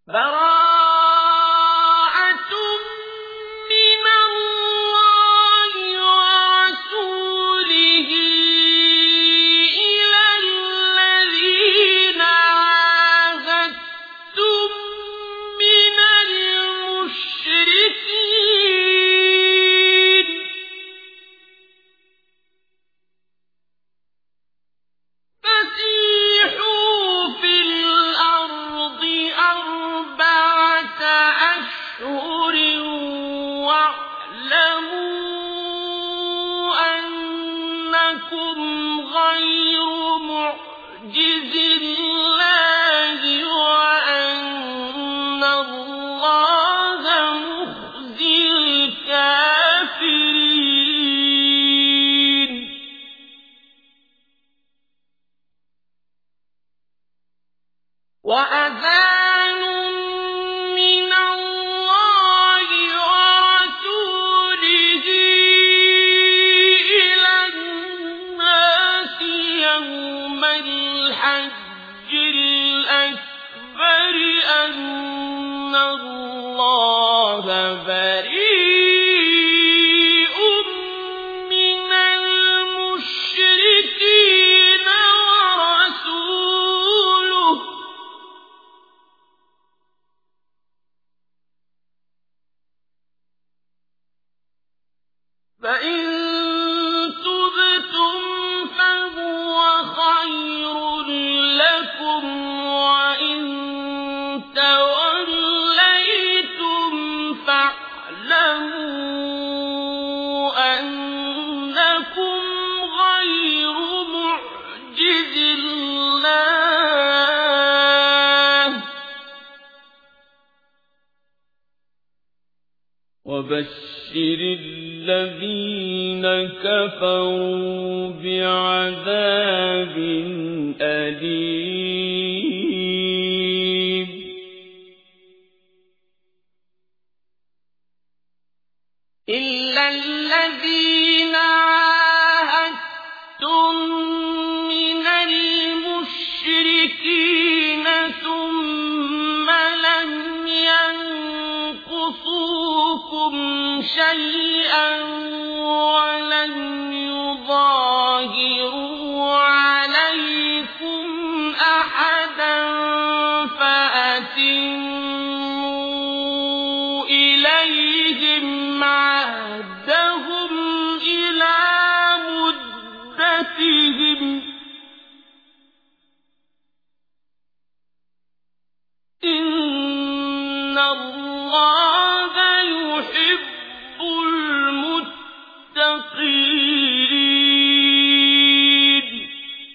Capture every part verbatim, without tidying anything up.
براءة من الله ورسوله إلى الذين عاهدتم من المشركين فسيحوا في الأرض أربعة أشهر واعلموا أنكم غير معجز الله وأن الله مخزي الكافرين وأذان من الله ورسوله إلى الناس يوم الحج الأكبر أن الله بريء من المشركين ورسوله فإن تبتم فهو خير لكم وإن توليتم فاعلموا أنكم غير معجز الله وبشر الذين كفروا بعذاب أليم إلا الذين عاهدتم من المشركين ثم لم ينقصوكم شيئا ولن يظاهروا عليكم أحدا فأتموا إليهم عهدهم إلى مدتهم إن الله يحب المتقين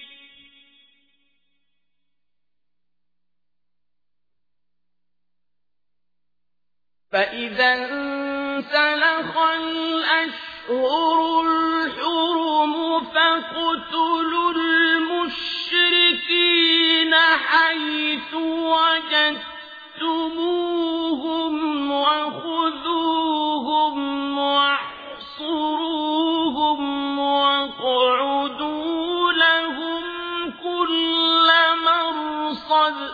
فإذا انسلخ الأشهر الحرم فاقتلوا المشركين حيث وجدتموهم وخذوهم واحصروهم واقعدوا لهم كل مرصد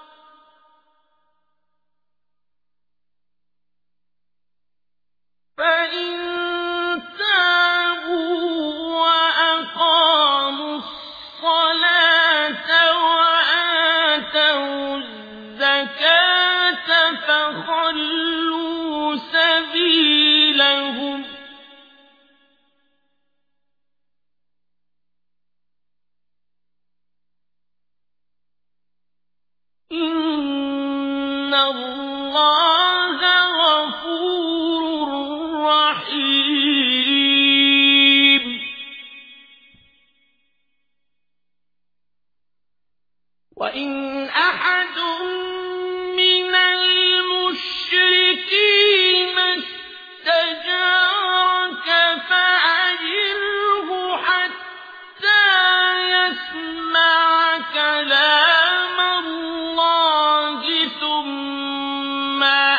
فإن تابوا وأقاموا الصلاة وآتوا الزكاة فخلوا سبيلهم إن الله غفور رحيم وإن أحد من المشركين استجارك فأجره حتى يسمع كلام الله ثم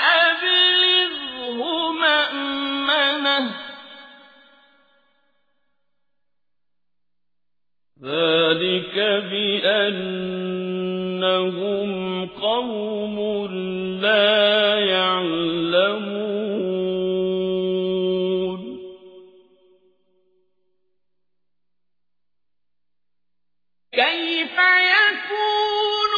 لا يعلمون كيف يكون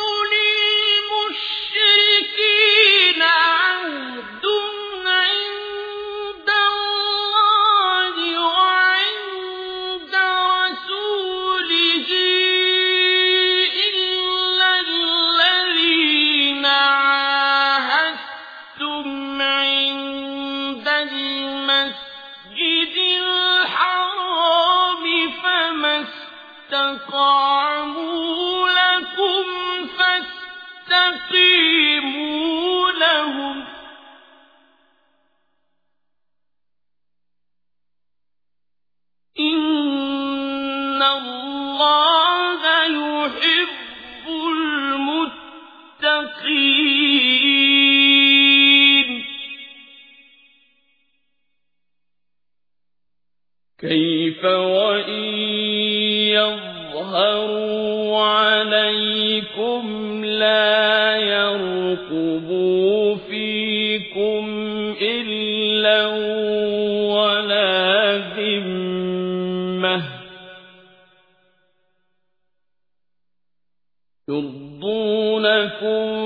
للمشركين عهد عند الله وعند رسوله إلا الذين عاهدتم عند المسجد الحرام فما استقاموا لكم فاستقيموا لهم إن الله يحب المتقين كيف وإن يظهروا عليكم لا يرقبوا فيكم إلا ولا ذمة يرضونكم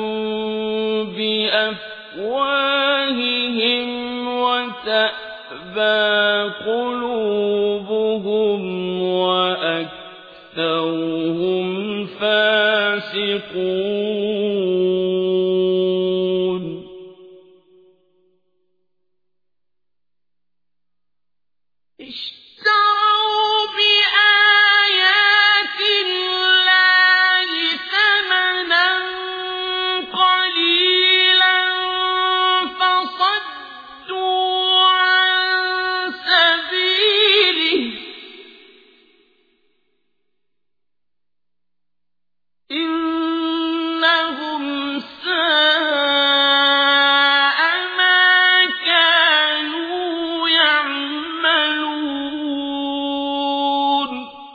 بأفواههم وتأبى قلوبهم وأكثرهم فاسقون اشتروا بآيات الله ثمنا قليلا فصدوا عن سبيله إنهم ساء ما كانوا يعملون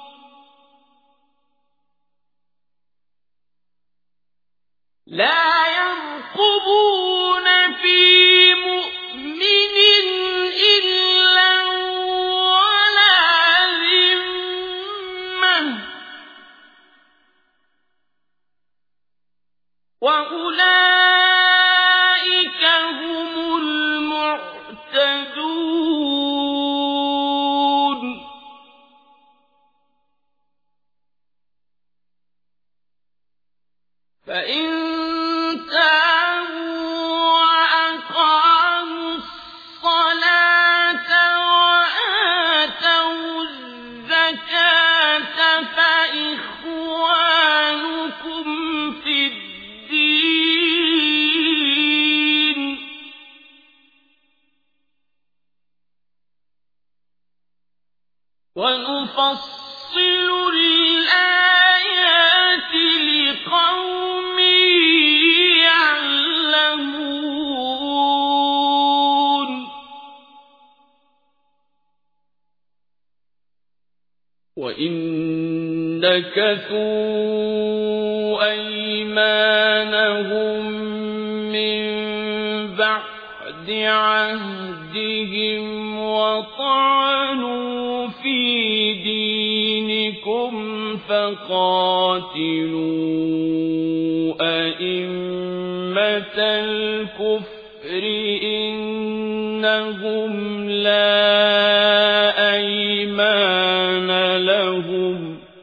لا يرقبون في مؤمن إلا ولا ذمة وأولئك هم المعتدون فإن تابوا وأقاموا الصلاة وآتوا الزكاة فإخوانكم في الدين ونفصل الآيات لقوم يعلمون وإن نكثوا أيمانهم من بعد عهدهم وطعنوا في دينكم فقاتلوا أئمة الكفر إنهم لا أيمان لهم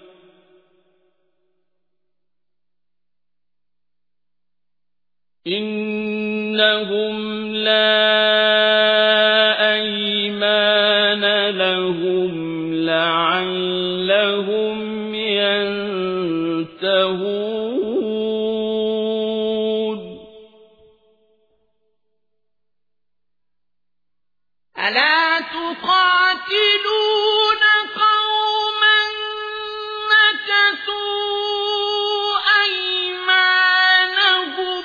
إنهم لا أيمان لهم لعلهم ينتهون ألا تقاتلون قوما نكثوا أيمانهم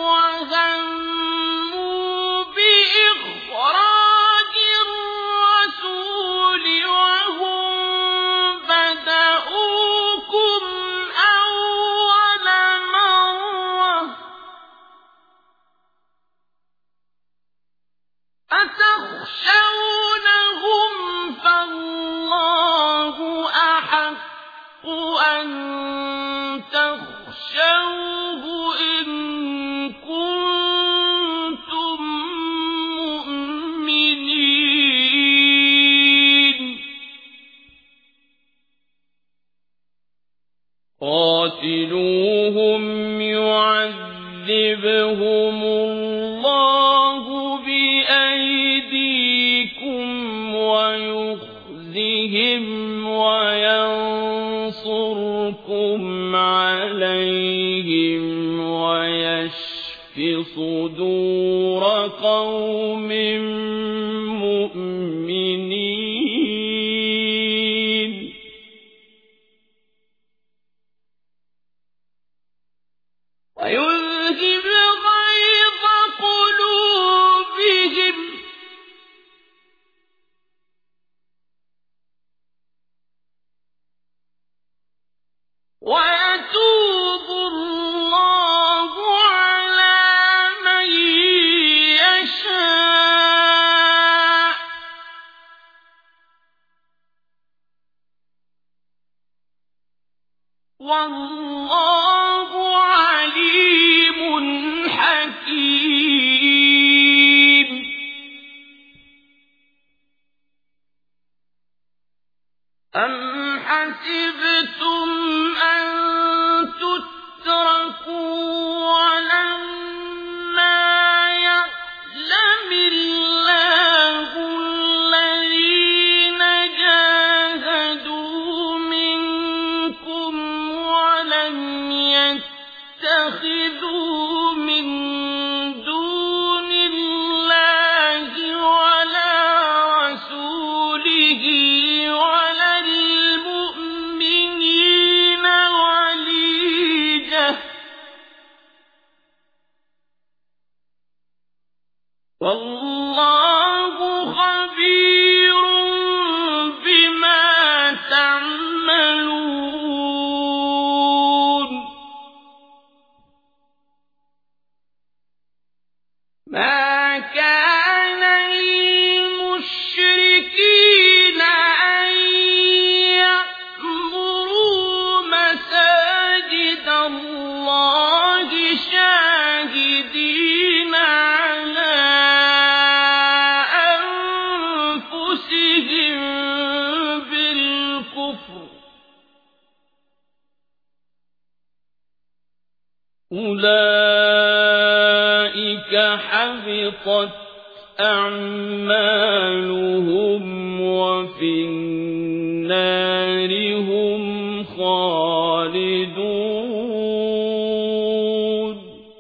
وهموا بإخراج الرسول وهم بدأوكم أول مرة يمددهم الله بأيديكم ويخزهم وينصركم عليهم ويشف صدور قوم مؤمنين ويذهب غيظ قلوبهم ويتوب الله على من يشاء والله عليم حكيم أم حسبتم أن تتركوا ولما يعلم الله الذين جاهدوا منكم ولم يتخذوا من دون الله ولا رسوله ولا المؤمنين وليجة والله خبير بما تعملون ما كان للمشركين أن يأمروا مساجد الله شاهدين على أنفسهم بالكفر أولئك حبطت أعمالهم وفي النار هم خالدون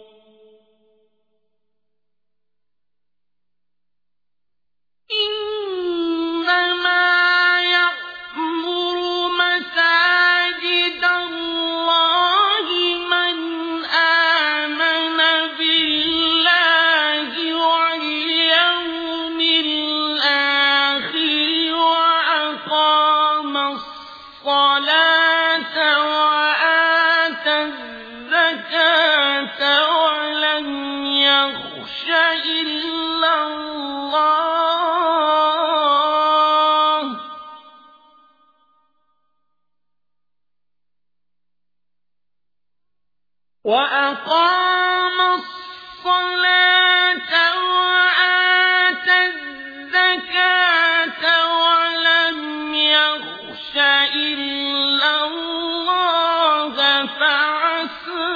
إنما يعمر مساجد الله من آمن بالله واليوم الآخر وأقام الصلاة وآتى الزكاة ولم يخش إلا الله وأقام الصلاة وآتى الزكاة ولم يخش إلا الله فعسى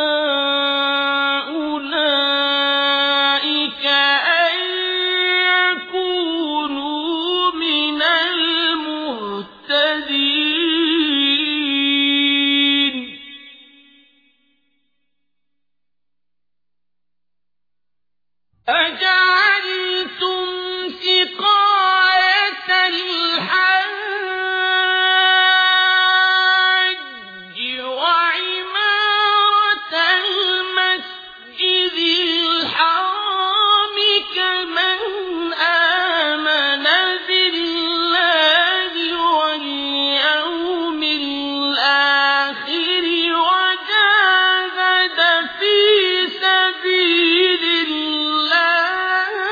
أولئك أن يكونوا من المهتدين أجعلتم سقاية الحاج وعمارة المسجد الحرام كمن آمن بالله واليوم الآخر وجاهد في سبيل الله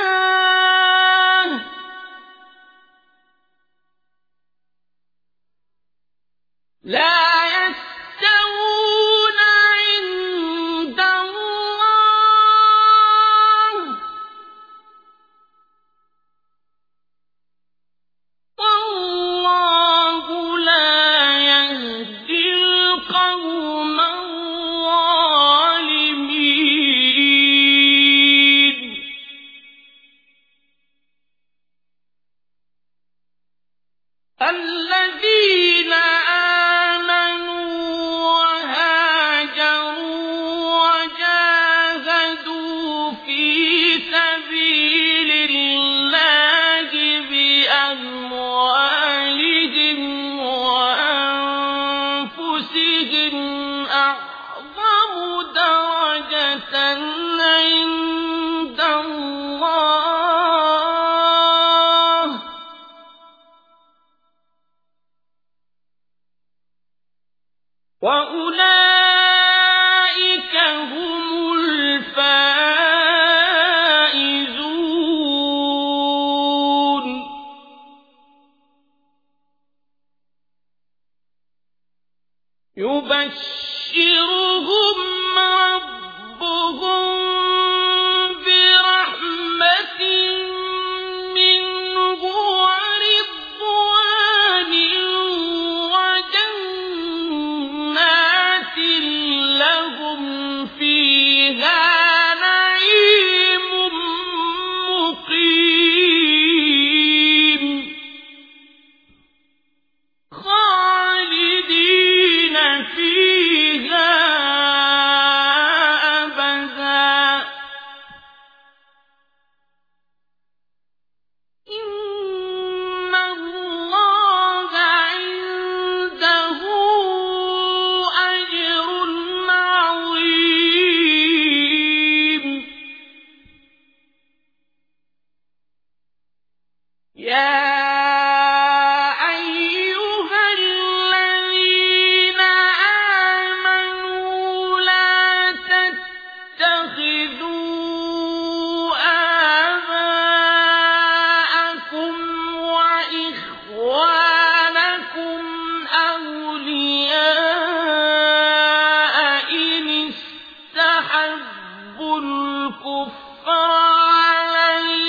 على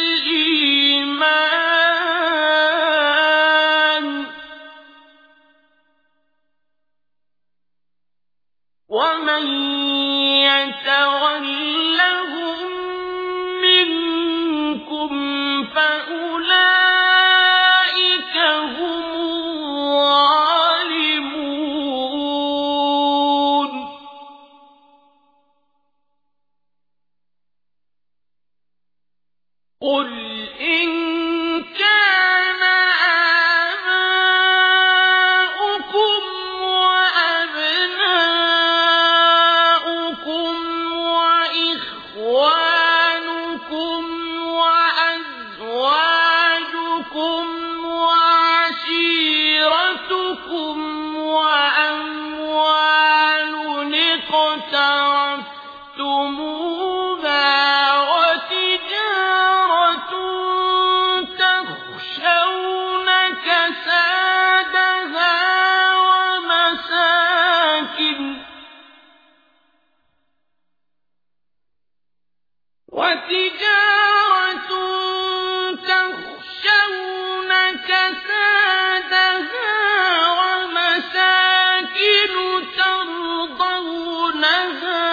الإيمان ومن يتولهم منكم فأولئك هم الظالمون قل إن كان آباؤكم وأبناؤكم وإخوانكم وأزواجكم وعشيرتكم وأموال اقترفتموها وتجارة تخشون كسادها ومساكن وتجارة تخشون كسادها ومساكن ترضونها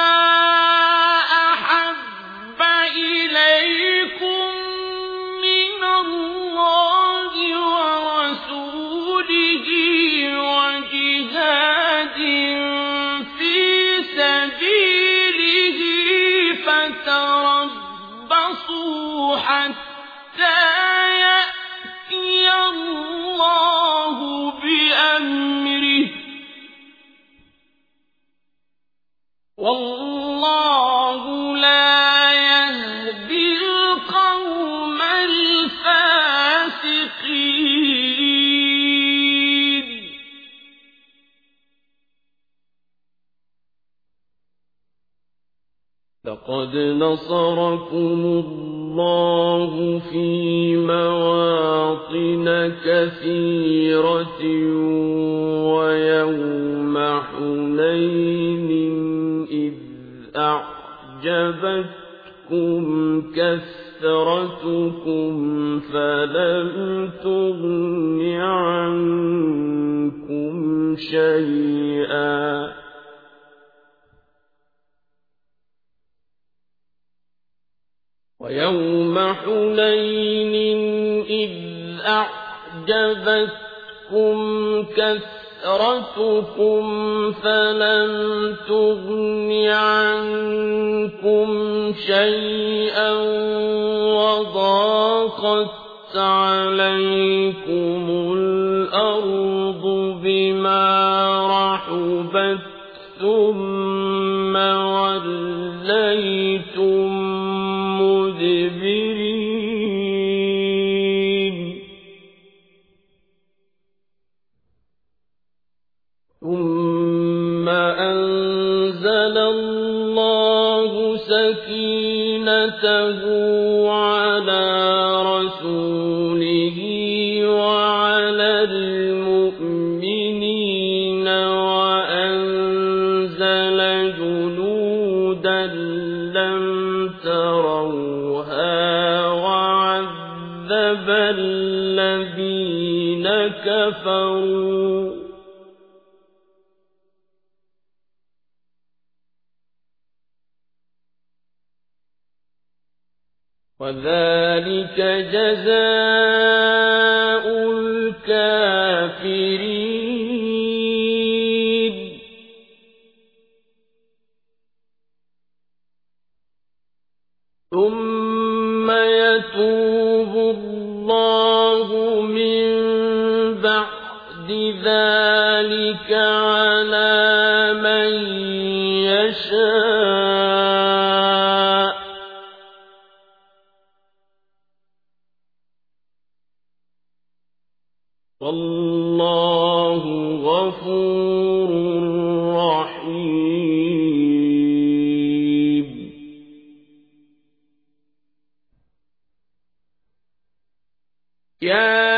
أحب إليكم من الله ورسوله وجهاد في سبيله فتربصوا حتى يأتي الله بأمره والله لا يهدي القوم الفاسقين لقد نصركم الله في مواطن كثيرة ويوم حنين إذ أعجبتكم كثرتكم فلم تغن عنكم شيئا ويوم حنين إذ أعجبتكم كثرتكم فلم تغن عنكم شيئا وضاقت عليكم الأرض بما رحبت ثم وليتم مدبرين ثم أنزل الله سكينته على رسوله وعلى المؤمنين وأنزل جنودا لم تروها وعذب الذين كفروا وذلك جزاء الكافرين ثم يتوب الله من بعد ذلك على من يشاء والله غفور رحيم يا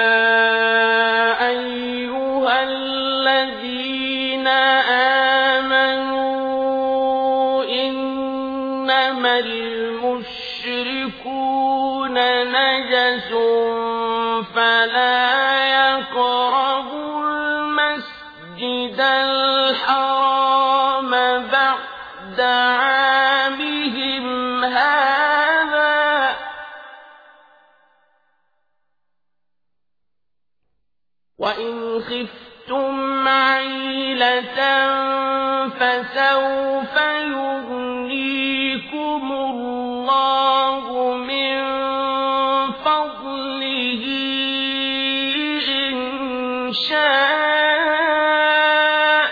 أيها الذين آمنوا إنما المشركون المشركون نجس فلا يقربوا المسجد الحرام بعد عامهم هذا وإن خفتم عيلة فسوف يغنيكم الله من فضله إن شاء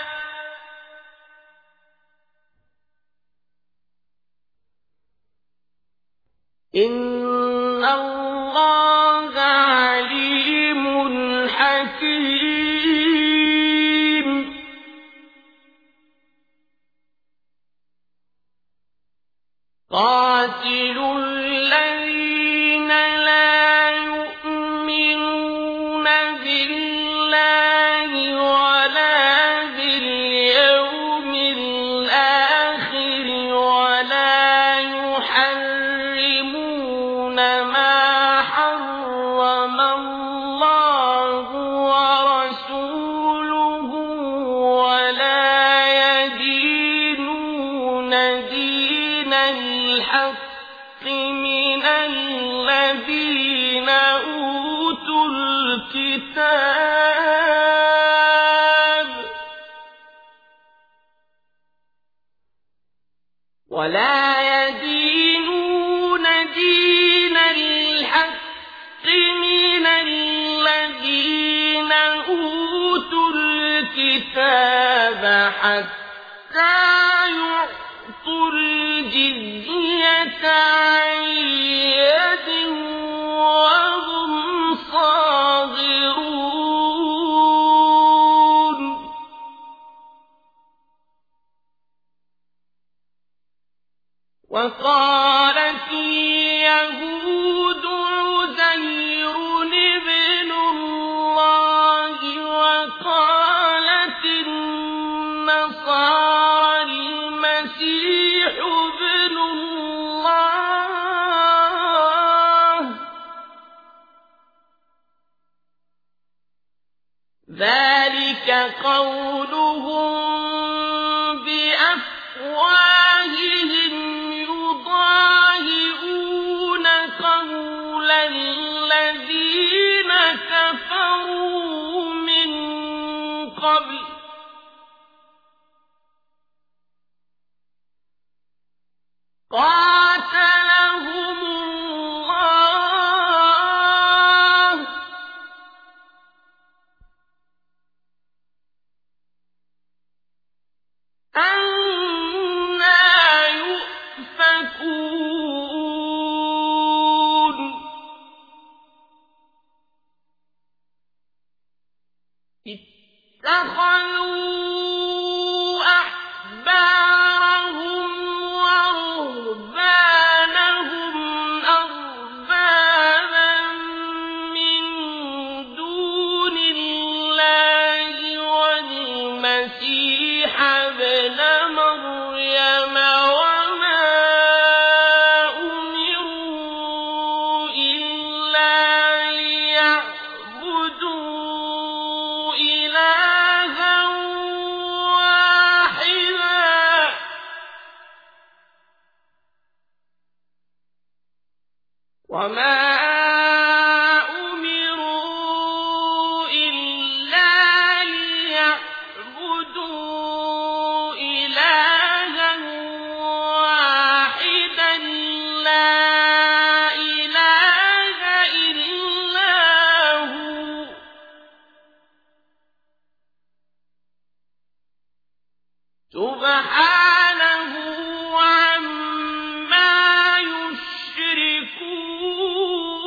إن الله عليم حكيم قاتلوا الذين لا يؤمنون بالله ولا باليوم الآخر ولا يحرمون ما حرم الله ورسوله ولا يدينون دين الحق من الذين أوتوا الكتاب ولا يدينون دين الحق من الذين أوتوا الكتاب حتى يعطوا الجزية عن يد وهم صاغرون وقالت اليهود عزير ابن الله وقالت النصارى المسيح ابن الله ذلك قولهم بأفواههم يضاهئون قول الذين كفروا من قبل قاتلهم الله أنى يؤفكون اتخذوا أحبارهم ورهبانهم أربابا من دون الله والمسيح ابن مريم وما أمروا إلا ليعبدوا إلها واحدا وما أمروا إلا ليعبدوا إلها واحدا لا إله إلا هو سبحانه عما يشركون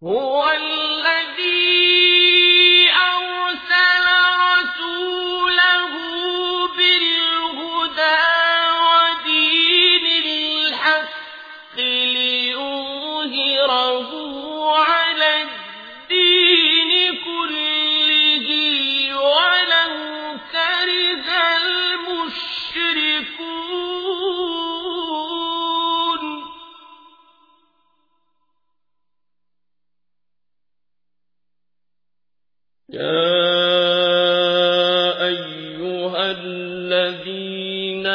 هو الذي أرسل رسوله بالهدى ودين الحق ليظهره على الدين كله ولو كره المشركون يا أيها الذين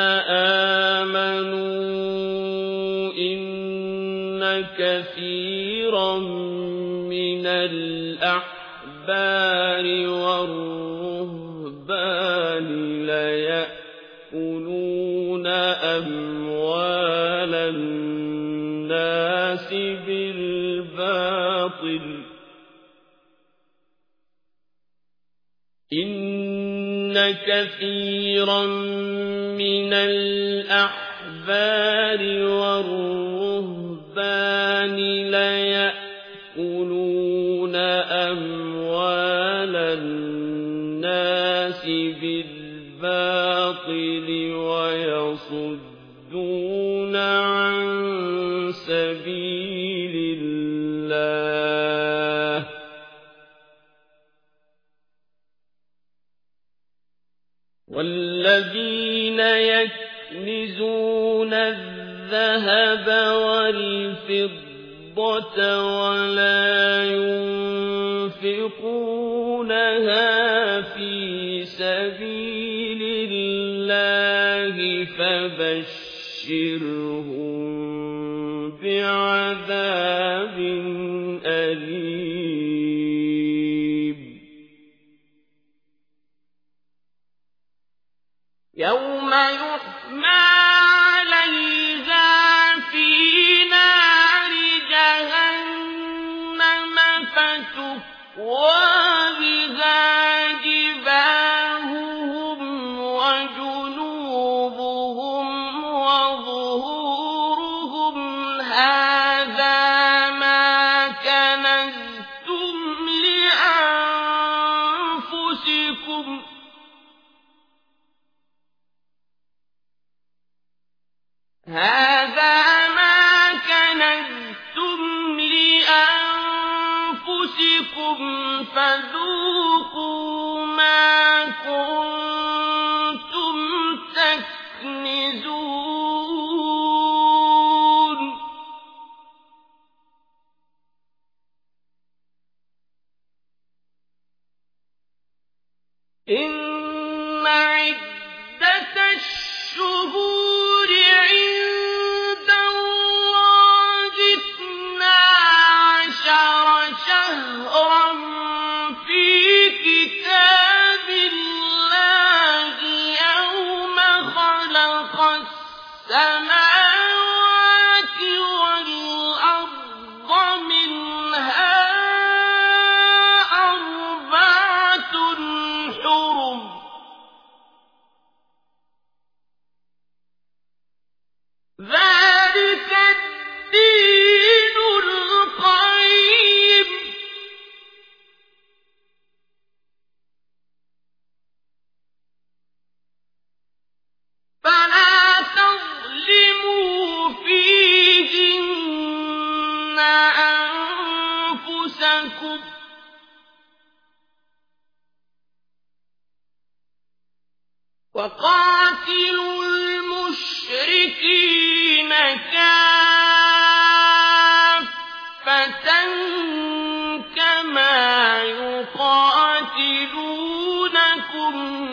آمنوا إن كثيرا من الأحبار والرهبان ليأكلون أموال الناس بالباطل إن كثيرا من الأحبار والرهبان ليأكلون أموال الناس بالباطل ويصدون عن سبيل الله والذين يكنزون الذهب والفضة ولا ينفقونها في سبيل الله فبشرهم بعذاب أليم يوم يحمى عليها في نار جهنم فتكوى بها جباههم وجنوبهم وظهورهم هذا ما كنزتم لأنفسكم هذا ما كنزتم لأنفسكم فذوقوا ما كنتم تكنزون إن عدة الشهور عند الله اثنا عشر شهرا في كتاب الله يوم خلق السماوات والأرض منها أربعة حرم ذلك الدين القيم فلا تظلموا فيهن أنفسكم وقاتلوا المشركين كافة كما يقاتلونكم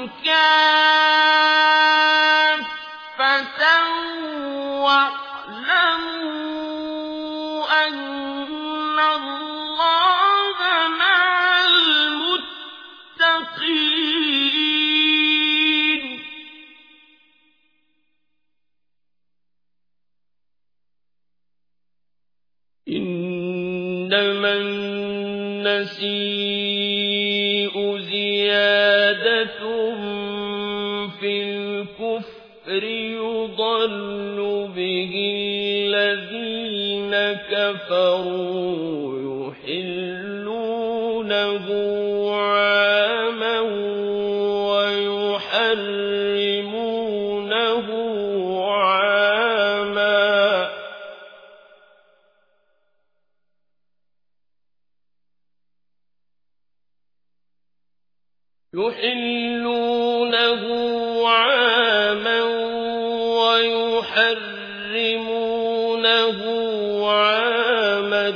كافة واعلموا أن الله مع المتقين إنما النسيء زيادة في الكفر يضل به الذين كفروا يحلونه عاما ويحرمونه عاما يحلونه عاما ويحرمونه عاما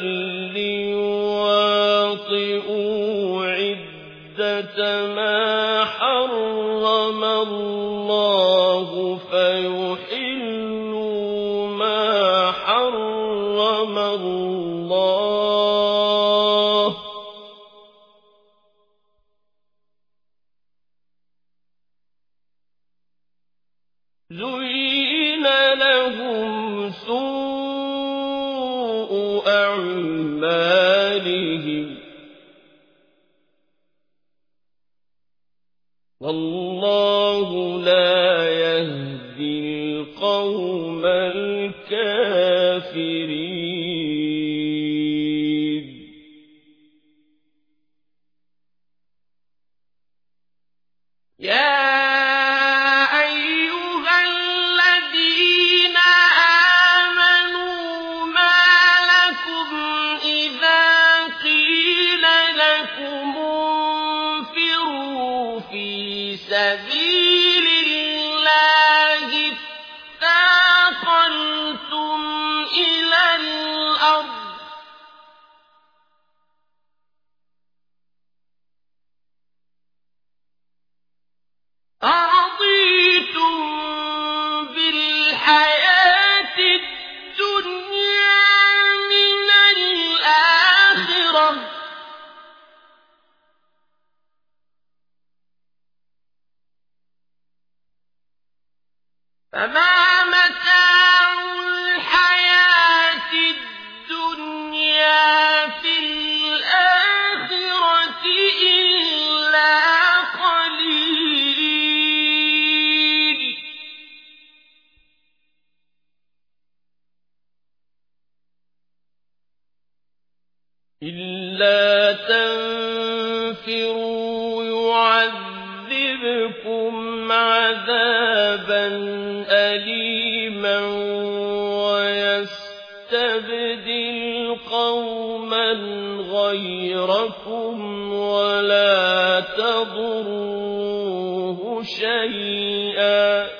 ليواطئوا عدة ما حرم الله فيحلوا ما حرم الله زين لهم سوء أعمالهم والله لا يهدي القوم الكافرين يا سبيل الله اثاقلتم إلى الأرض أرضيتم بالحياة الدنيا من الآخرة فما متاع الحياة الدنيا في الآخرة إلا قليل إلا تنفروا يعذبكم عذابا أليما ويستبدل قوما غيركم ولا تضروه شيئا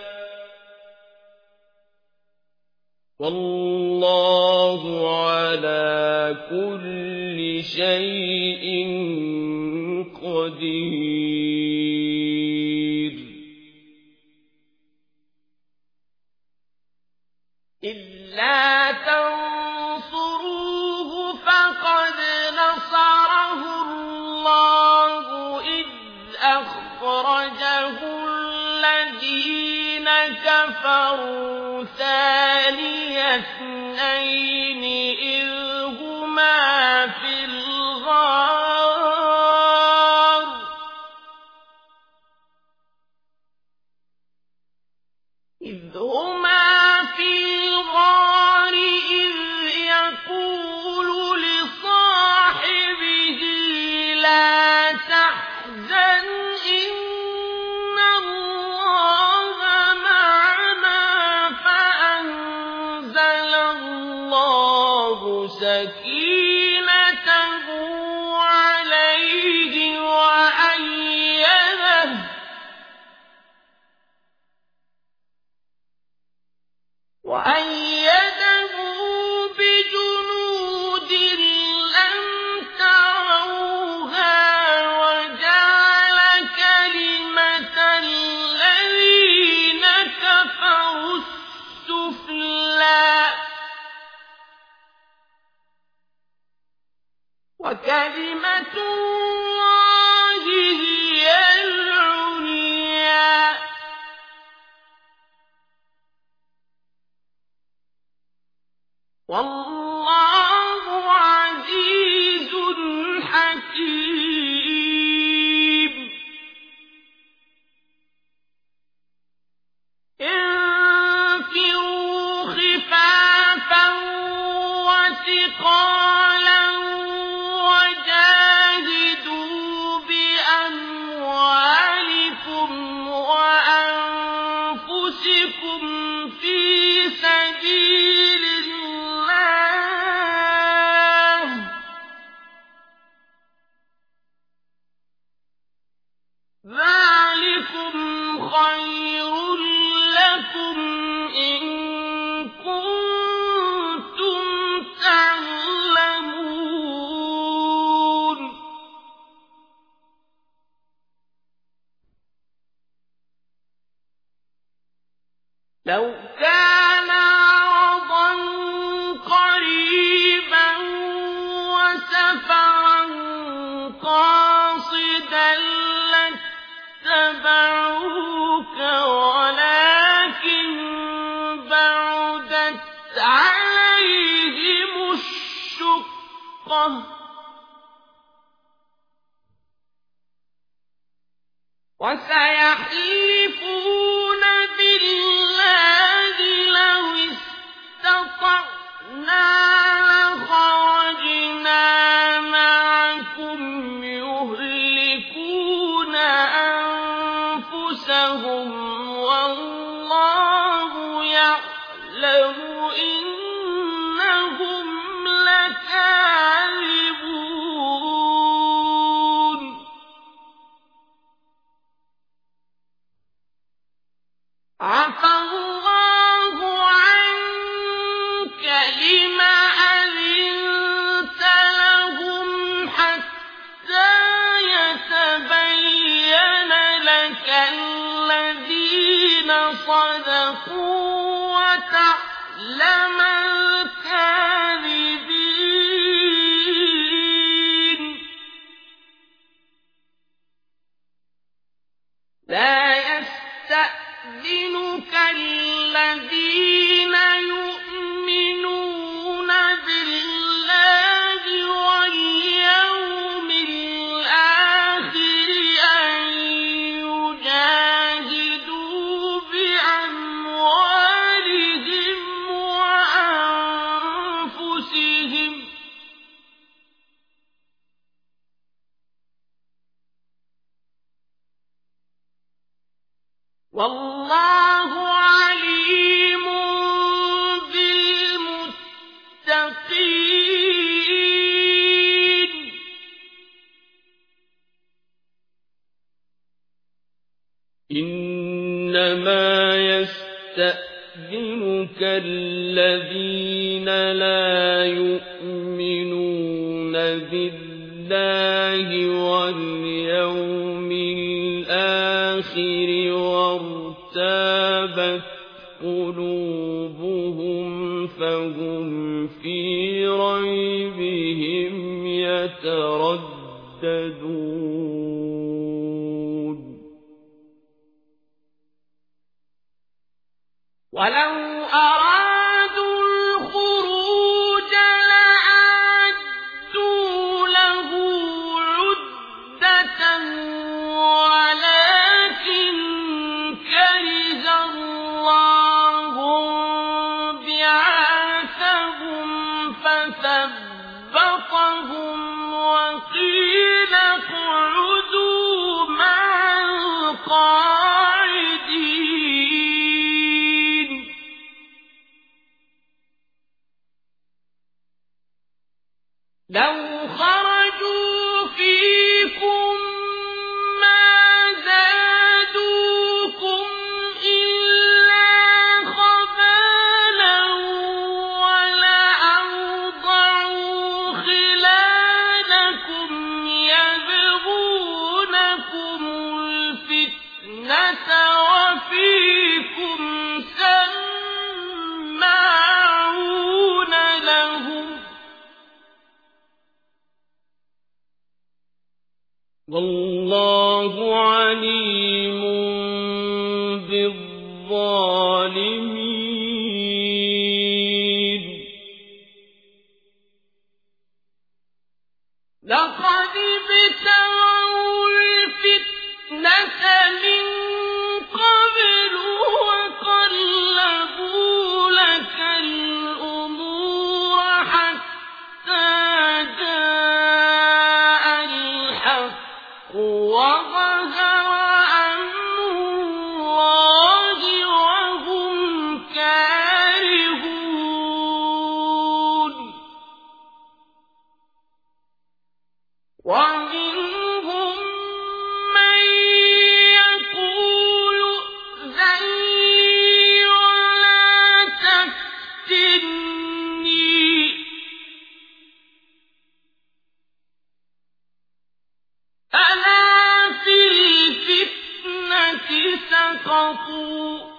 والله على كل شيء قدير إلا تنصروه فقد نصره الله إذ أخرجه الذين كفروا ثاني اثنين إذ هما في الغار إذ هما في الغار إذ يقول لصاحبه لا تحزن إن الله معنا فأنزل الله سكينته عليه وأيده وأيده بجنود لم تروها وجعل كلمة الذين كفروا السفلى وكلمة الله هي العليا والله عزيز حكيم انفروا خفافا وثقالا اتَّبَعُوكَ وَلَٰكِن بَعُدَتْ عَلَيْهِمُ الشُّقَّةُ وَسَيَحْلِفُونَ بِاللَّهِ لَوِ اسْتَطَعْنَا لَخَرَجْنَا مَعَكُمْ يُهْلِكُونَ أَنفُسَهُمْ وَاللَّهُ يَعْلَمُ إِنَّهُمْ لَكَاذِبُونَ عَفَا اللَّهُ عَنكَ لِمَ أَذِنتَ لَهُمْ حَتَّىٰ يَتَبَيَّنَ لَكَ الَّذِينَ صَدَقُوا وَتَعْلَمَ الْكَاذِبِينَ لَا يَسْتَأْذِنُكَ الَّذِينَ يُؤْمِنُونَ بِاللَّهِ وَالْيَوْمِ الْآخِرِ أَن يُجَاهِدُوا بِأَمْوَالِهِمْ وَأَنفُسِهِمْ ۗ وَاللَّهُ عَلِيمٌ بِالْمُتَّقِينَ إِنَّمَا يَسْتَأْذِنُكَ الَّذِينَ لَا يُؤْمِنُونَ بِاللَّهِ وَالْيَوْمِ الْآخِرِ وَارْتَابَتْ قُلُوبُهُمْ فَهُمْ فِي رَيْبِهِمْ يَتَرَدَّدُونَ وَلَوْ أَرَادُوا الْخُرُوجَ لَأَعَدُّوا لَهُ عُدَّةً وَلَٰكِن كَرِهَ اللَّهُ بِعَاثَهُمْ فَثَبَّطَهُمْ وَقِيلَ اقْعُدُوا مَعَ الْقَاعِدِينَ لَوْ خَرَجُوا فِيكُم مَّا زَادُوكُمْ إِلَّا خَبَالًا وَلَأَوْضَعُوا خِلَالَكُمْ يَبْغُونَكُمُ الْفِتْنَةَ وَفِيكُمْ سَمَّاعُونَ لَهُمْ ۗ وَاللَّهُ عَلِيمٌ بِالظَّالِمِينَ لَقَدِ ابْتَغَوُا الْفِتْنَةَ مِن قَبْلُ وَقَلَّبُوا لَكَ الْأُمُورَ حَتَّىٰ جَاءَ الْحَقُّ وَظَهَرَ أَمْرُ اللَّهِ وَهُمْ كَارِهُونَ وَمِنْهُم مَّن يَقُولُ ائْذَن لِّي وَلَا تَفْتِنِّي ۚ أَلَا فِي الْفِتْنَةِ سَقَطُوا ۗ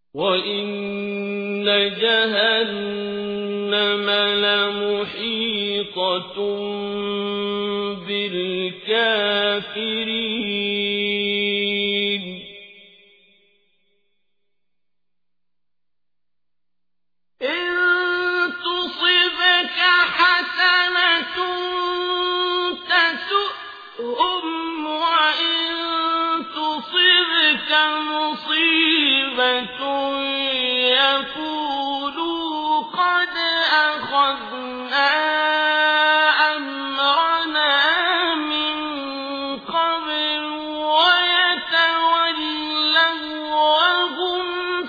وَإِنَّ جَهَنَّمَ لَمُحِيطَةٌ مُحِيطَةٌ بِالْكَافِرِينَ إِن تُصِبْكَ حَسَنَةٌ تَسُؤْهُمْ وَإِن تُصِبْكَ مُصِيبَةٌ يَقُولُوا قَدْ أَخَذْنَا أَمْرَنَا مِن قَبْلُ وَيَتَوَلَّوْا وَهُمْ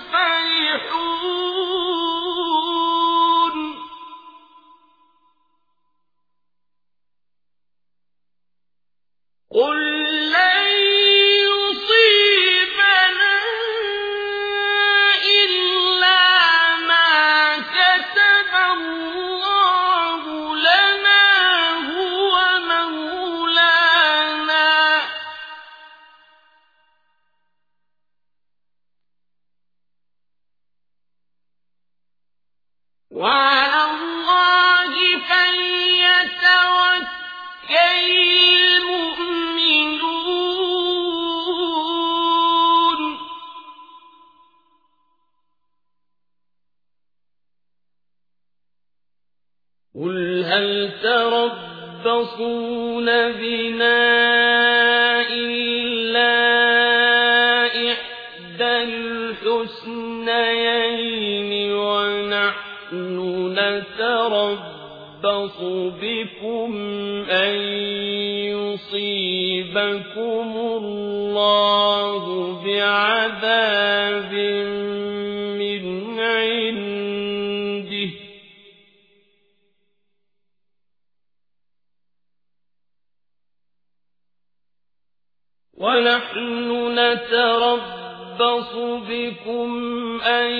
فَرِحُونَ قُل لَّن يُصِيبَنَا إِلَّا مَا كَتَبَ اللَّهُ لَنَا هُوَ مَوْلَانَا ۚ وَعَلَى اللَّهِ فَلْيَتَوَكَّلِ الْمُؤْمِنُونَ قُلْ هَلْ تَرَبَّصُونَ بِنَا إِلَّا إِحْدَى الْحُسْنَيَيْنِ وَنَحْنُ نَتَرَبَّصُ بِكُمْ أَن يُصِيبَكُمُ اللَّهُ بِعَذَابٍ مِّنْ عِندِهِ وَنَحْنُ نَتَرَبَّصُ بِكُمْ أَن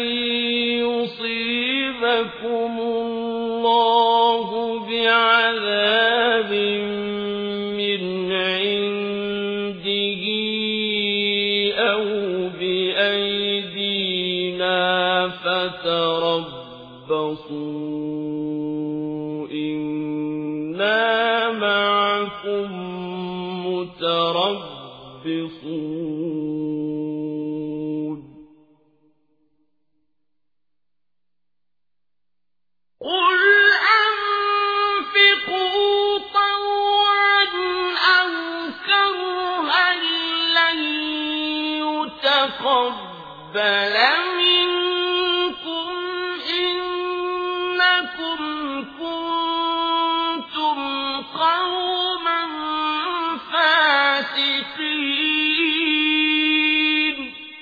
يُصِيبَكُمُ اللَّهُ بِعَذَابٍ مِّنْ عِندِهِ أَوْ بِأَيْدِينَا فَتَرَبَّصُوا إِنَّا مَعَكُمْ مُتَرَبِّصُونَ قُلْ أَنفِقُوا طَوْعًا أَوْ كَرْهًا لَّن يُتَقَبَّلَ مِنكُمْ إِنَّكُمْ كُنتُمْ قَوْمًا فَاسِقِينَ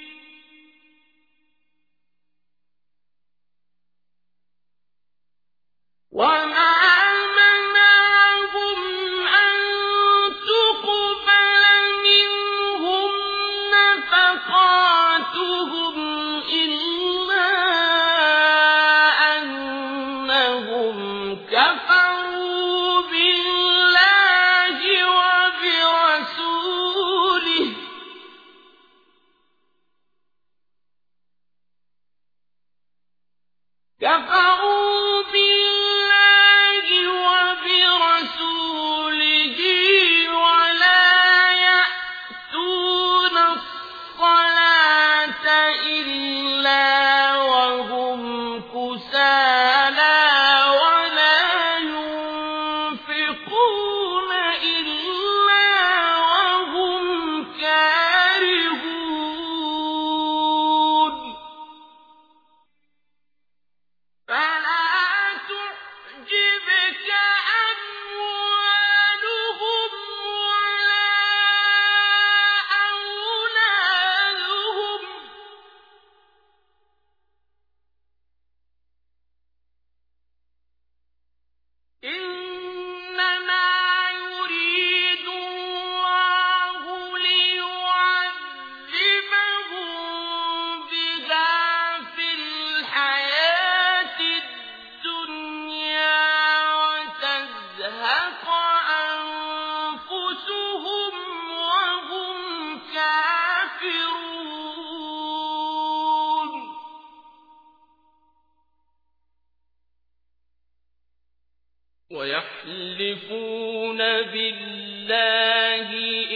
وَمَا مَنَعَهُمْ أَن تُقْبَلَ مِنْهُمْ نَفَقَاتُهُمْ إِلَّا أَنَّهُمْ كَفَرُوا بِاللَّهِ وَبِرَسُولِهِ كَفَرُوا بِاللَّهِ وَبِرَسُولِهِ وَلَا يَأْتُونَ الصَّلَاةَ إِلَّا وَهُمْ كُسَالَىٰ وَلَا يُنفِقُونَ إِلَّا وَهُمْ كَارِهُونَ فَلَا يحلفون بالله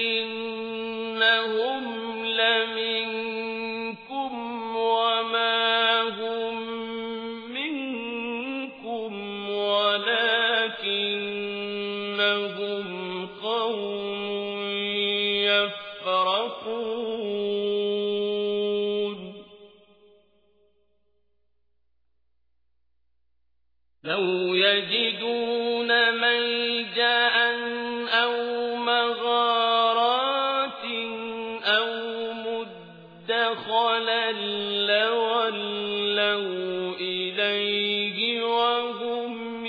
إنهم لمنكم وما هم منكم ولكنهم قوم يفرقون لو يجدون ملجأ أو مغارات أو مدخلا لولوا إليه وهم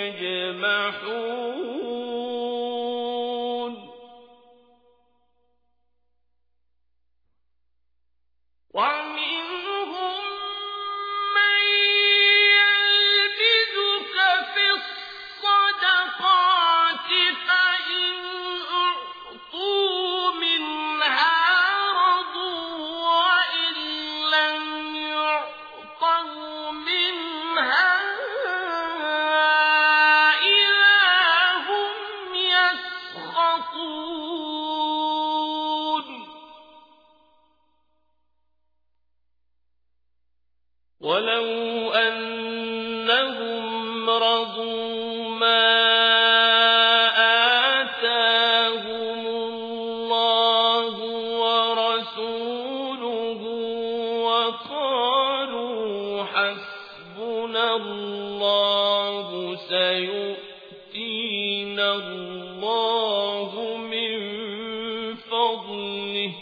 يجمحون ومنهم من يلبسك في الصدقات فإن أعطوا منها رضوا وإن لم يعطوا منها إذا هم يسخطون ولو أنهم رضوا ما آتاهم الله ورسوله وقالوا حسبنا الله سيؤتينا الله من فضله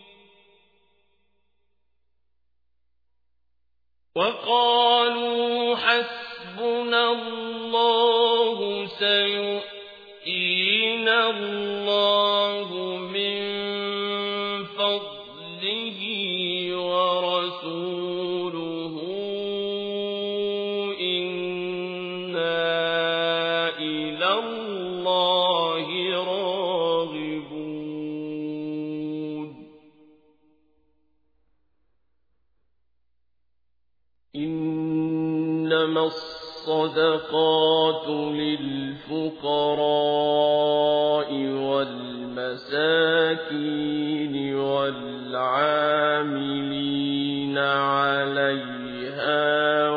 وقالوا حسبنا الله سيؤتينا الله من فضله ورسوله إنا إلى الله راغبون إنما الصدقات للفقراء والمساكين والعاملين عليها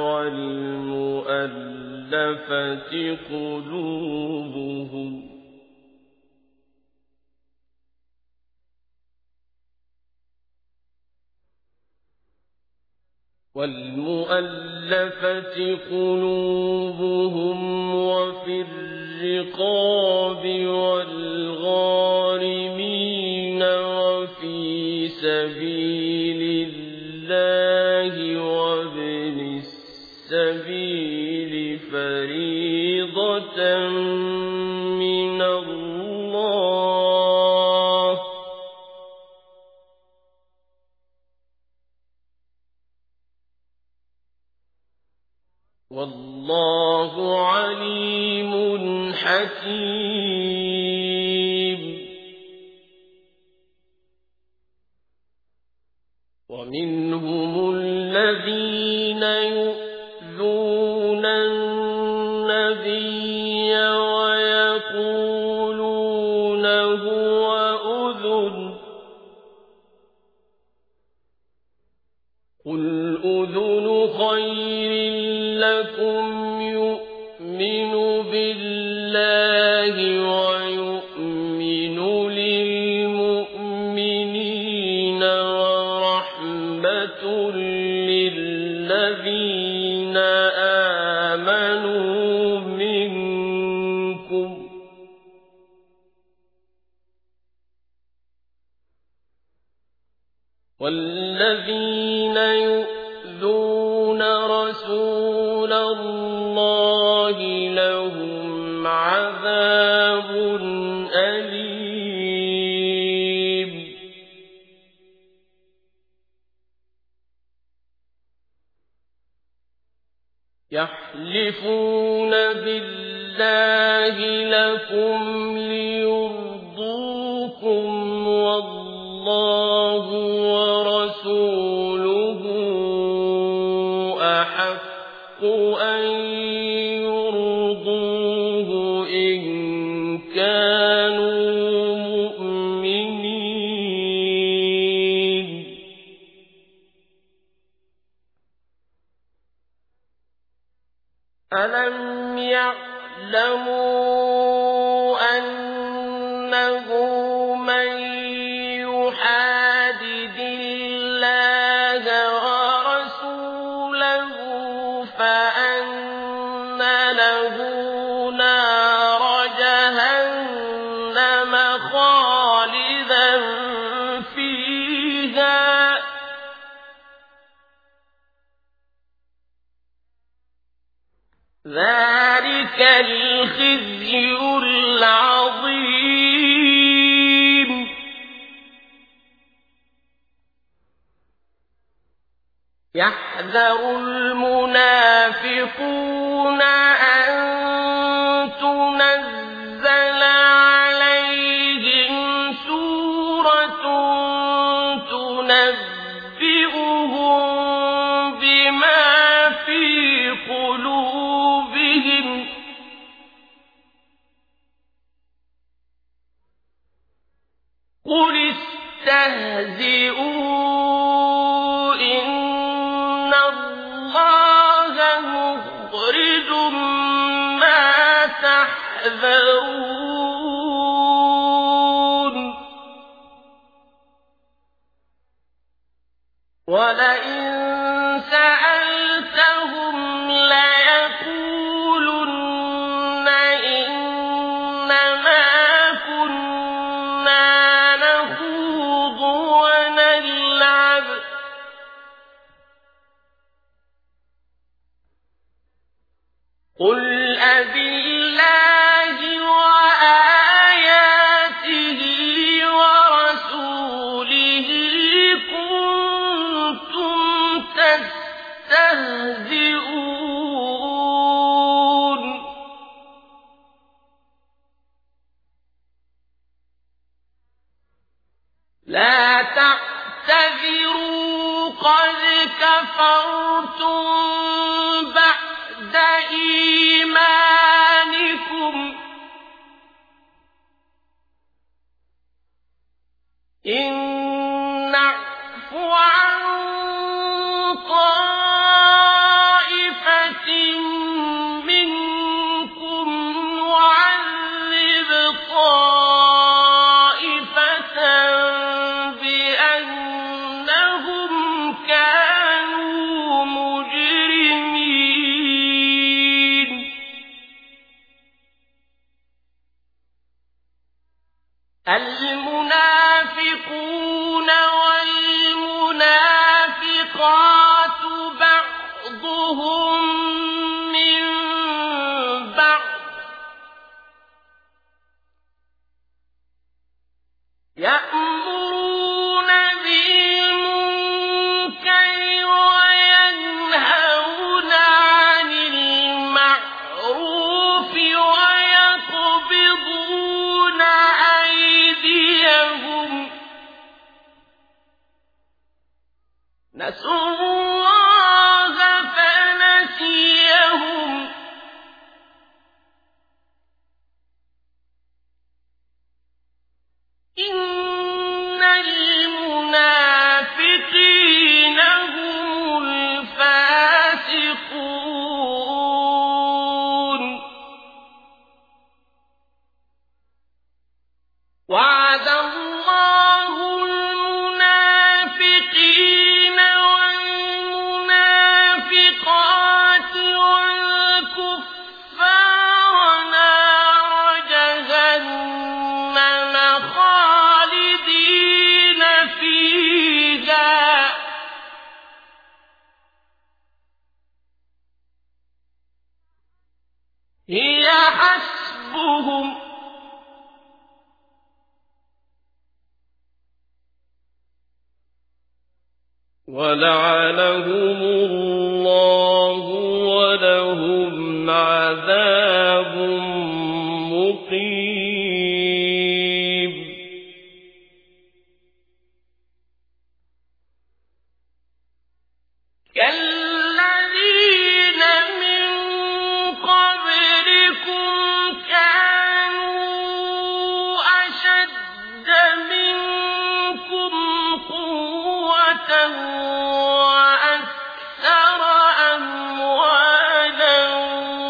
والمؤلفة قلوبهم والمؤلفة قلوبهم وفي الرقاب والغارمين وفي سبيل الله وابن السبيل فريضة من الله والله عليم حكيم ومنهم الذين يؤذون النبي ويقولون هو أذن قل أذن خير لكم يؤمن بالله ويؤمن للمؤمنين ورحمة للذين آمنوا منكم والذين يؤذون رسول الله لهم عذاب أليم يحلفون بالله لكم ليرضوكم والله ورسوله أحق أن يرضوه إن ألم يعلموا أنه من يحادد الله ورسوله فأن له نار جهنم خالدا فيها ذلك الخزي العظيم يحذر المنافقون أن تنزل عليهم سورة تنبئهم بما في قلوبهم قل استهزئوا إن الله مخرج ما تحذرون ولئن سألتهم ليقولن إنما كنا نخوض ونلعب قل أبالله وآياته ورسوله كنتم تستهزئون لا تعتذروا قد كفرتم بعد إيمانكم إن نعف عن طائفة منكم نعذب طائفة بأنهم كانوا مجرمين المنافقون والمنافقات بعضهم من بعض يأمرون بالمنكر وينهون عن المعروف ويقبضون أيديهم نسوا الله فنسيهم إن المنافقين هم الفاسقون وعد الله المنافقين والمنافقات والكفار نار جهنم خالدين فيها هي حسبهم ولعنهم الله ولهم عذاب مقيم كالذين من قبلكم كانوا أشد منكم قوة وأكثر أموالا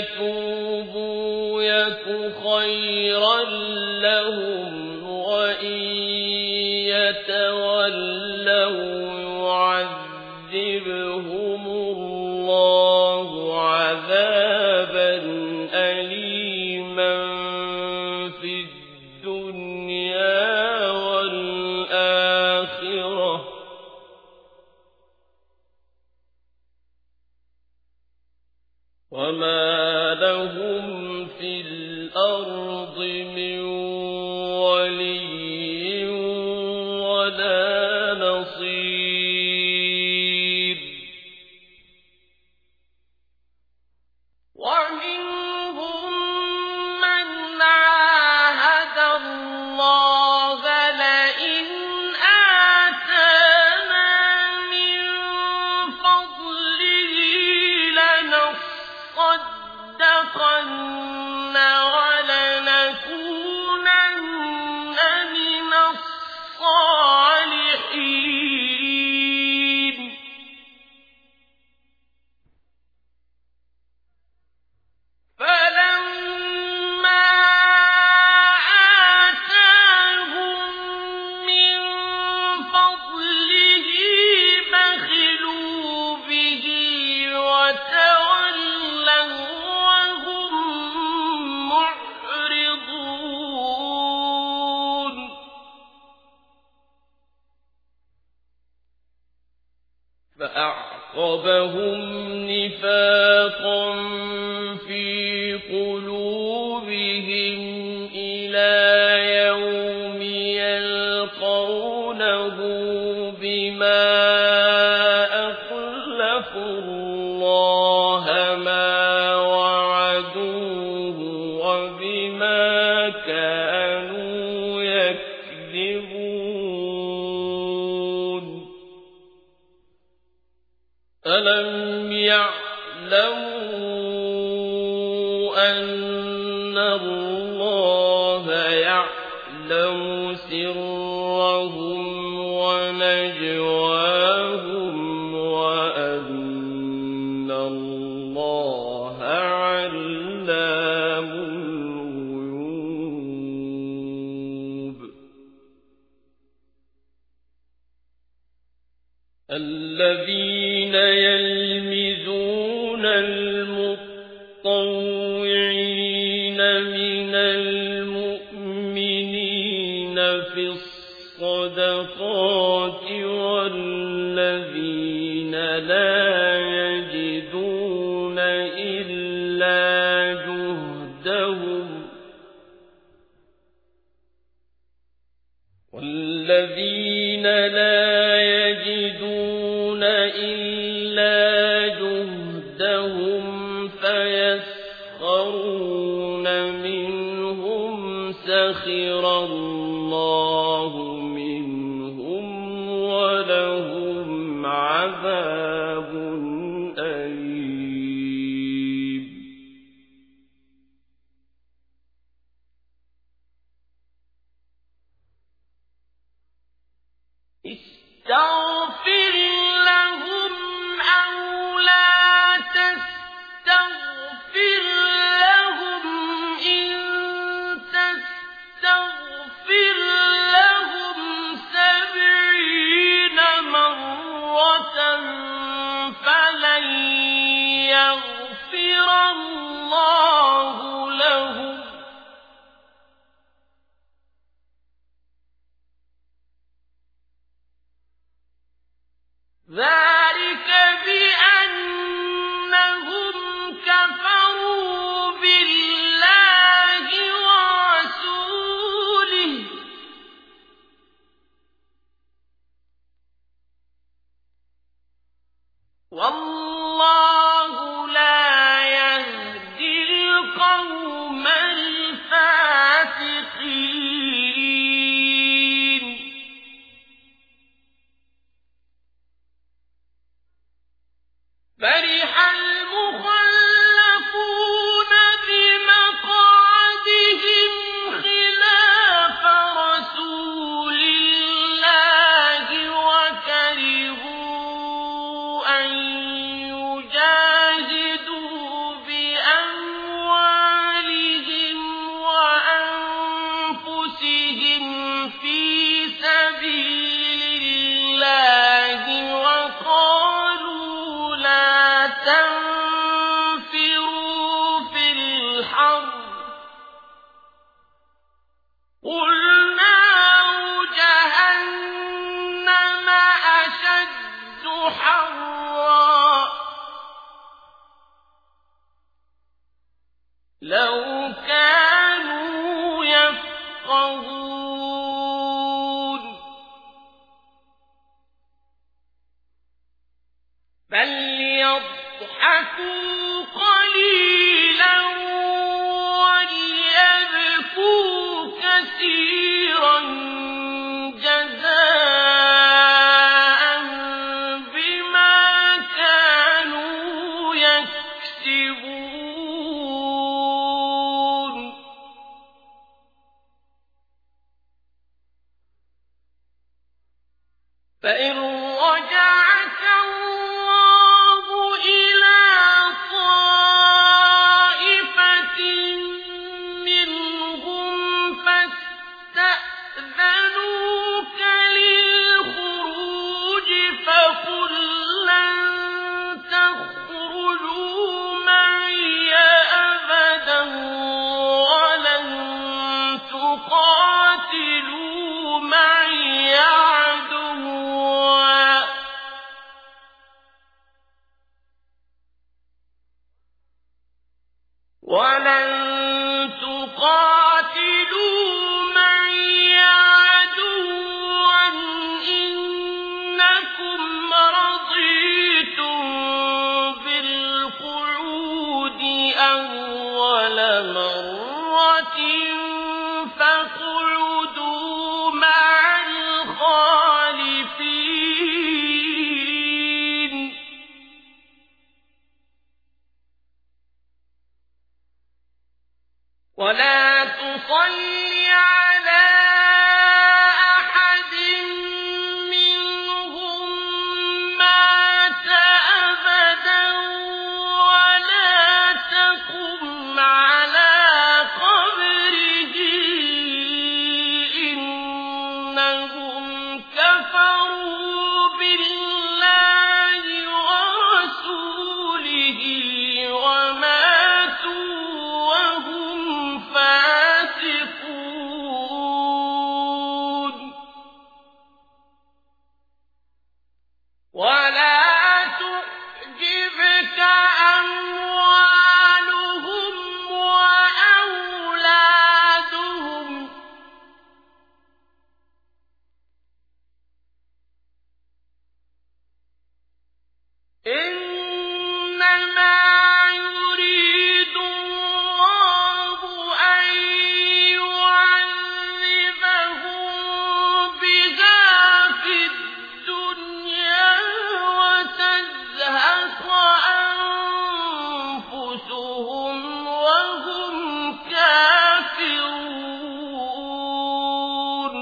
يتوبوا يك خيرا لهم وإن يتولوا يعذبهم الله عذابا أليما في الدنيا والآخرة وما لهم في الأرض من ولي ولا نصير ومنهم من عاهد الله لئن آتانا من فضله لنصدقن ولنكونن من الصالحين فلما آتاهم من فضله بخلوا به وتولوا وهم معرضون فأعقبهم نفاقا في قلوبهم إلى يوم يلقونه بما أخلفوا الله ما وعدوه وبما كانوا يكذبون ألم يعلموا أن الله يعلم سرهم ونجواهم وأن الله علام الغيوب الذين يلمزون المطوعين من المؤمنين في الصدقات والذين لا يجدون إلا جهدهم والذين لا يجدون إلا جهدهم فيسخرون منهم سخر الله منهم ولهم عذاب أليم استغفر لهم أو لا تستغفر لهم إن تستغفر لهم سبعين مرة فلن يغفر الله لهم ذلك بأنهم كفروا بالله ورسوله والله لا يهدي القوم الفاسقين. في سبيل الله وقالوا لا تنفروا في الحر قل نار جهنم أشد حرا لو كانوا يفقهون فليضحكوا قليلا وليبكوا كثيرا جزاء بما كانوا يكسبون فإن رجعك الله إلى طائفة منهم فاستأذنوك للخروج فقل لن تخرجوا معي أبدا ولن تقاتلوا معي عدوا ولن تقاتلوا معي عدوا إنكم رضيتم بالقعود أول مرة فاقعدوا مع الخالفين ولا تصل على أحد منهم مات أبدا ولا تقم على قبره إنهم كفروا بالله ورسوله وماتوا وهم فاسقون ولا تعجبك أموالهم وأولادهم إنما يريد الله أن يعذبهم بها في الدنيا وتزهق أنفسهم وهم كافرون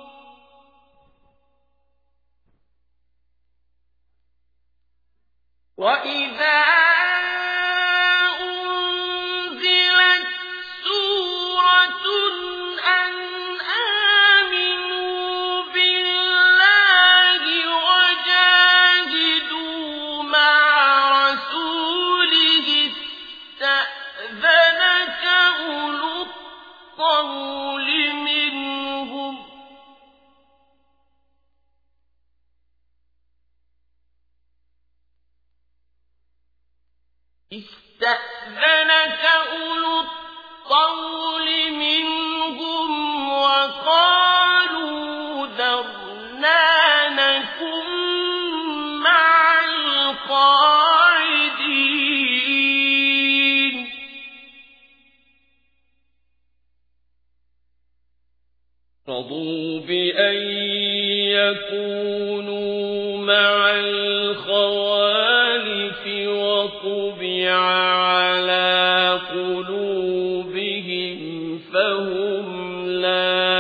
وإذا أنزلت سورة أن آمنوا بالله وجاهدوا مع رسوله استأذنك أولو الطول منهم استأذنك أولو الطول منهم وقالوا ذرنا نكن مع القاعدين رضوا بأن يكونوا مع الخوالف وطبع على قلوبهم فهم لا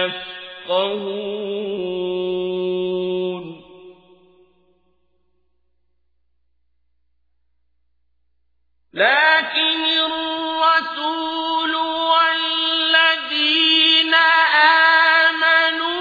يفقهون لكن الرسول والذين آمنوا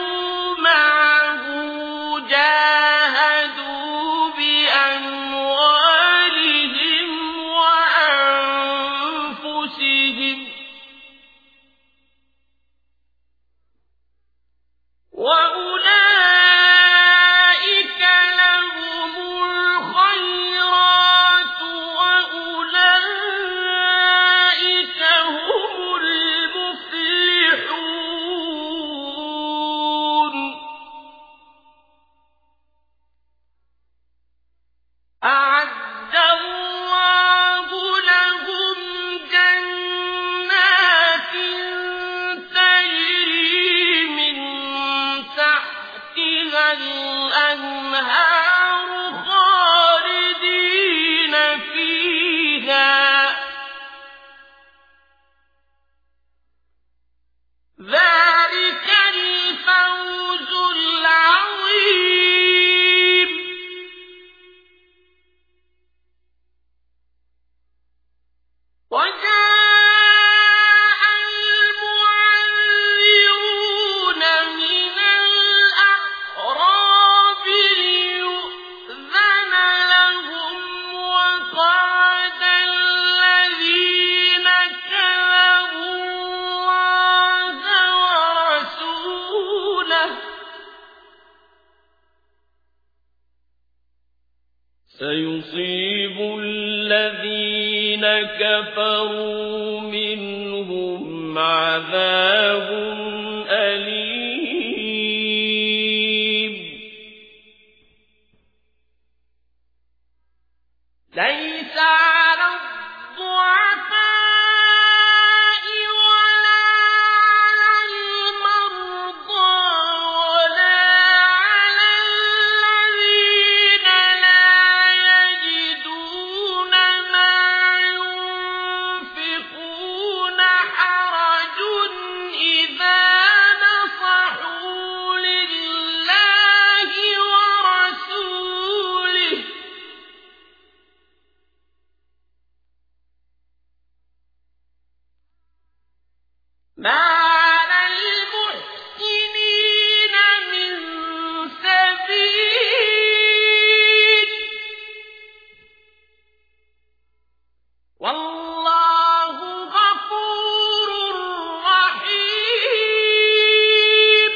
الأنهار خالدين فيها ذلك الفوز العظيم وجاء المعذرون من الأعراب ليؤذن لهم وقعد الذين كذبوا الله ورسوله سيصيب الذين كفروا منهم عذاب أليم ليس على الضعفاء ولا على المرضى ولا على الذين لا يجدون ما ينفقون حرج إذا نصحوا لله ورسوله ما على المحسنين من سبيل والله غفور رحيم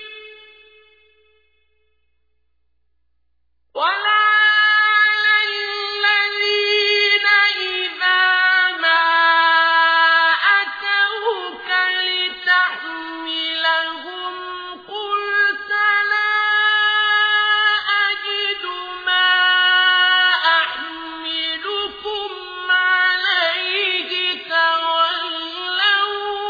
ولا على الذين إذا ما أتوك لتحملهم قلت لا أجد ما أحملكم عليه تولوا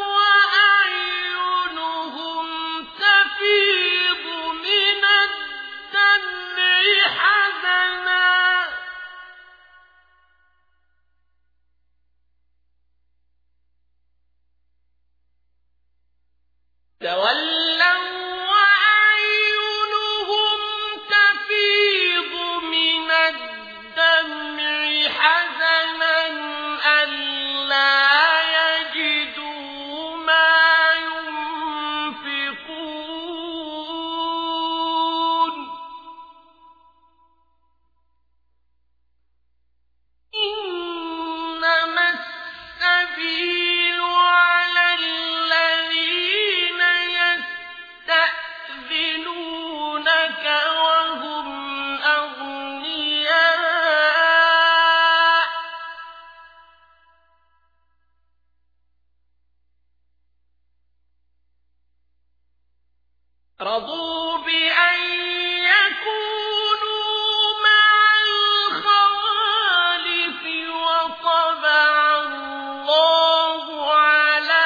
وأعينهم تفيض من الدمع حزنا تولوا وأعينهم تفيض من الدمع حزنا ألا يجدوا ما ينفقون إنما السبيل على الذين يستأذنونك وهم أغنياء رضوا بأن يكونوا مع الخوالف وطبع الله على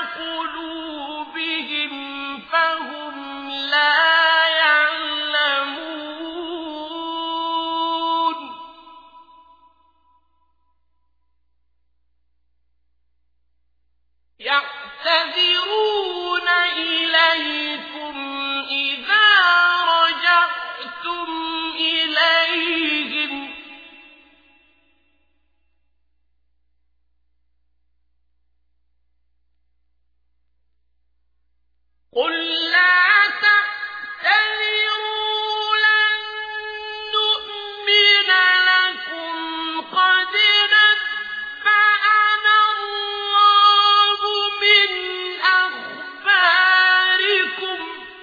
قلوبهم فهم لا يعلمون يعتذرون إليكم إذا رجعتم إليهم قل لا تعتذروا لن نؤمن لكم قد نبأنا الله من أخباركم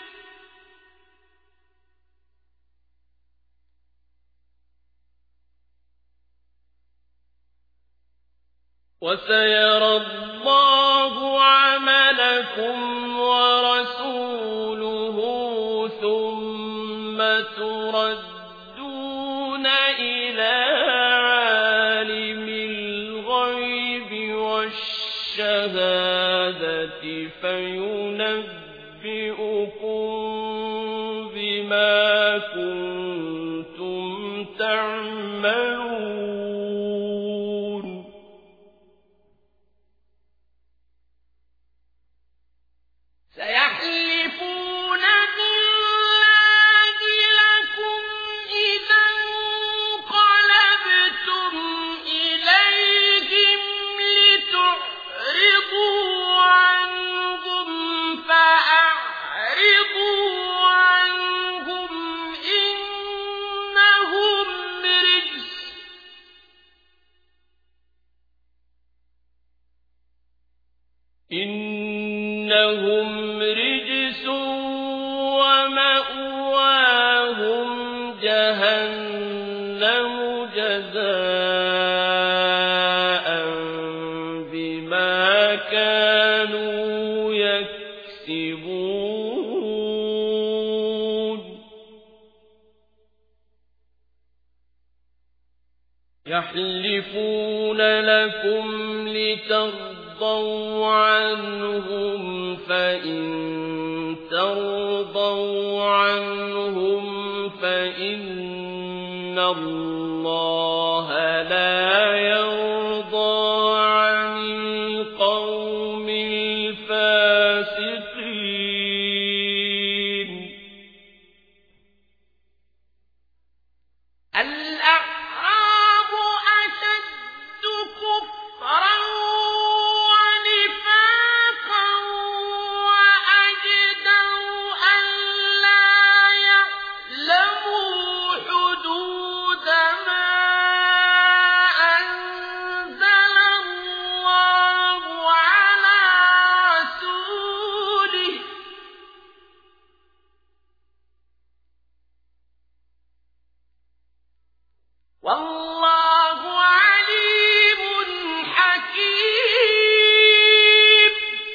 وسيرى الله عملكم ورسوله ثم تردون إلى عالم الغيب والشهادة فينبئكم بما كنتم يحلفون لكم لترضوا عنهم فإن ترضوا عنهم فإن الله لا يرضى عن القوم الفاسقين. الأعراب أشد كفرا ونفاقا وأجدر ألا يعلموا حدود ما أنزل الله على رسوله والله عليم حكيم.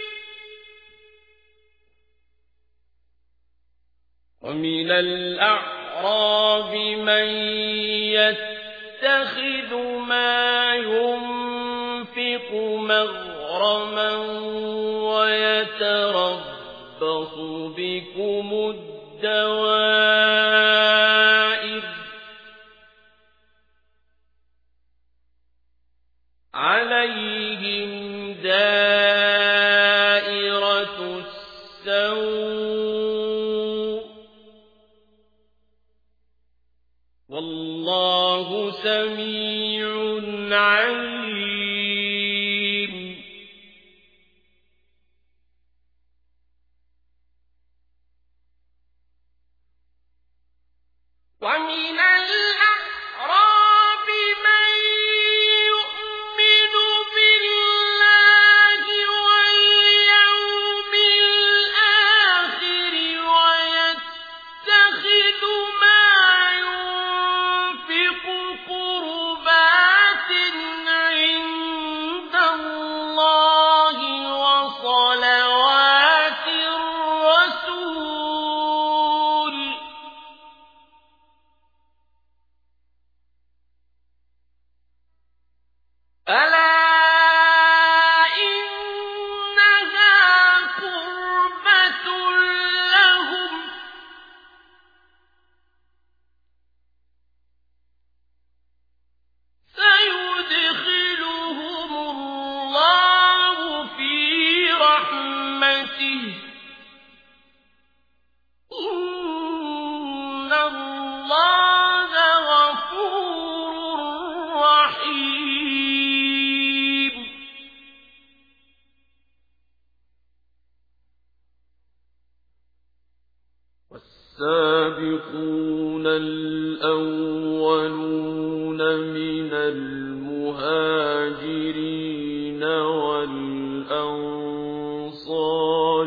ومن الأعراب من يتخذ ما ينفق مغرما ويتربص بكم الدوائر عليهم دائرة السوء والله سميع عليم. ومن الأعراب من يؤمن بالله واليوم الآخر ويتخذ ما ينفق قربات عند الله وصلوات الرسول ألا إنها قربة لهم سيدخلهم الله في رحمته إن الله غفور رحيم. والسابقون الأولون من المهاجرين والأنصار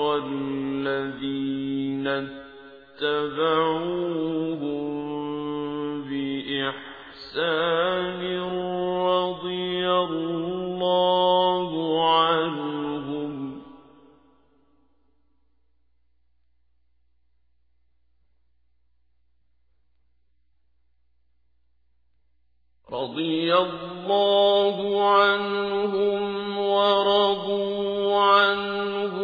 والذين اتبعوهم بإحسان رضي الله عنهم رضي الله عنهم ورضوا عنه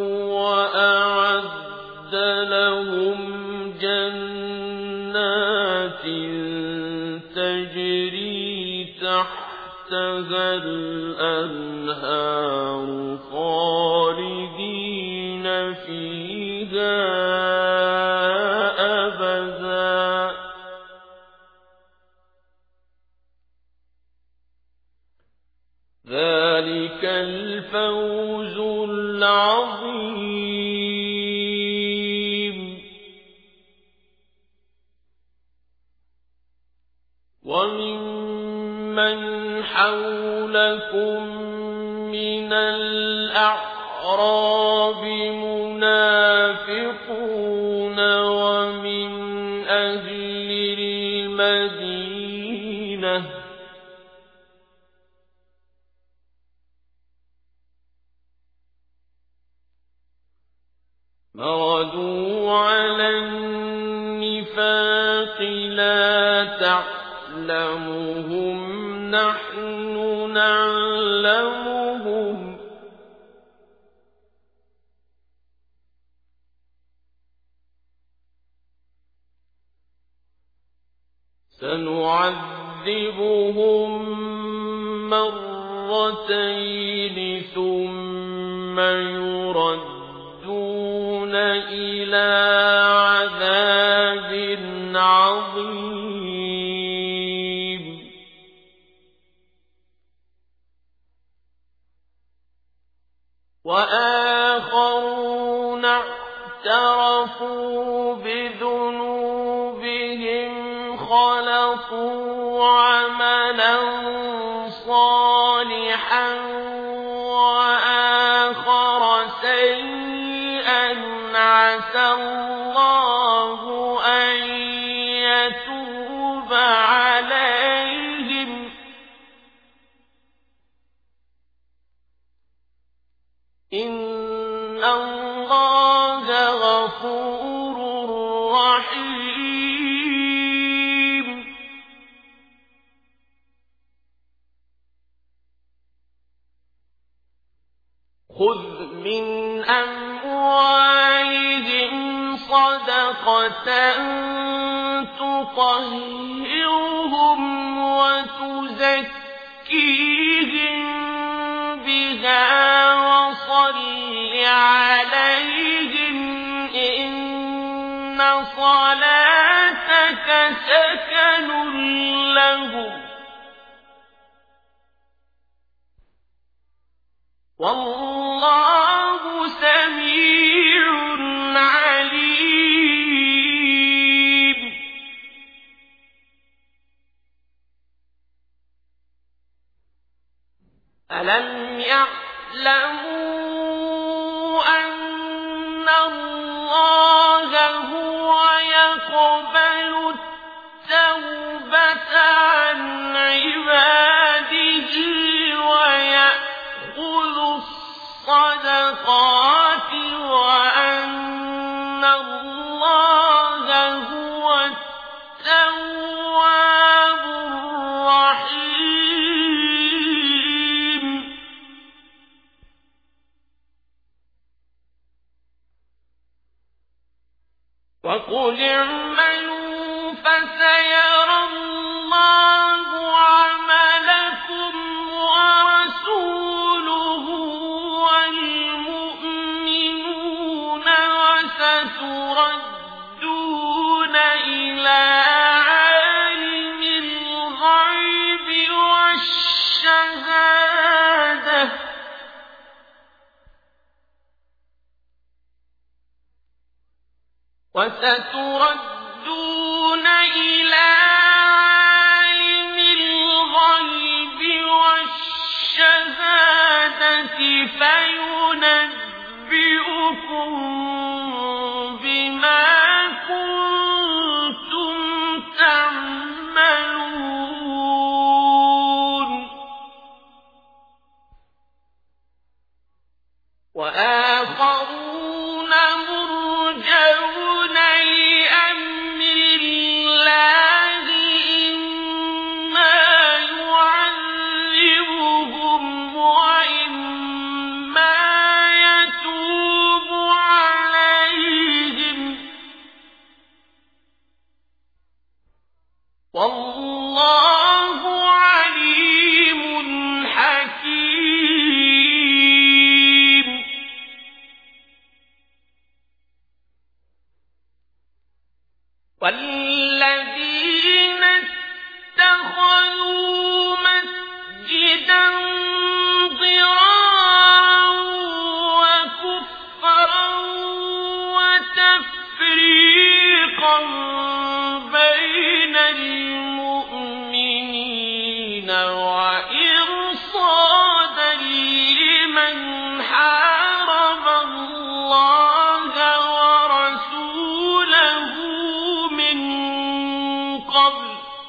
وأعد لهم جنات تجري تحتها الأنهار خالدين فيها أبدا ذلك الفوز العظيم. وممن حولكم من الأعراب منافقون ومن أهل المدينة مردوا على النفاق لا تعلمهم نحن نعلمهم سنعذبهم مرتين ثم يردون إلى عذاب عظيم وآخرون اعترفوا بذنوبهم خلقوا عملا صالحا وآخر سيئا عسى الله أن يتوب عليهم إن الله غفور رحيم خذ من أموالهم صدقة تطهرهم وتزكيهم بها وصل عليهم إن صلاتك سكن لهم والله سميع عليم ألم يعلموا أن الله هو يقبل التوبة عن عباده ويأخذ الصدقات وأن الله هو التواب الرحيم وقل اعملوا فسيرى الله عملكم ورسوله والمؤمنون وستردون إلى عالم الغيب والشهادة وستردون إلى عالم الغيب والشهادة فينبئكم بما كنتم تعملون وآخرون مرجون لأمر الله إما يعذبهم وإما يتوب عليهم والله عليم حكيم والذين اتخذوا مسجدا ضرارا وكفرا وتفريقا بين المؤمنين وإرصادا لمن حارب الله ورسوله من قبل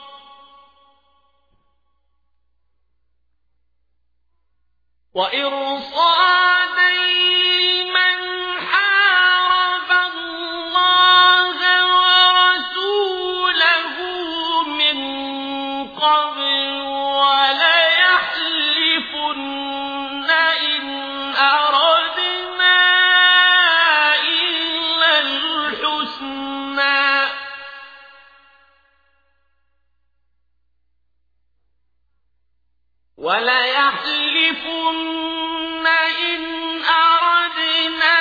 وإرصادا لمن حارب الله ورسوله من قبل ولا وَلَيَحْلِفُنَّ إِنْ أَرَدْنَا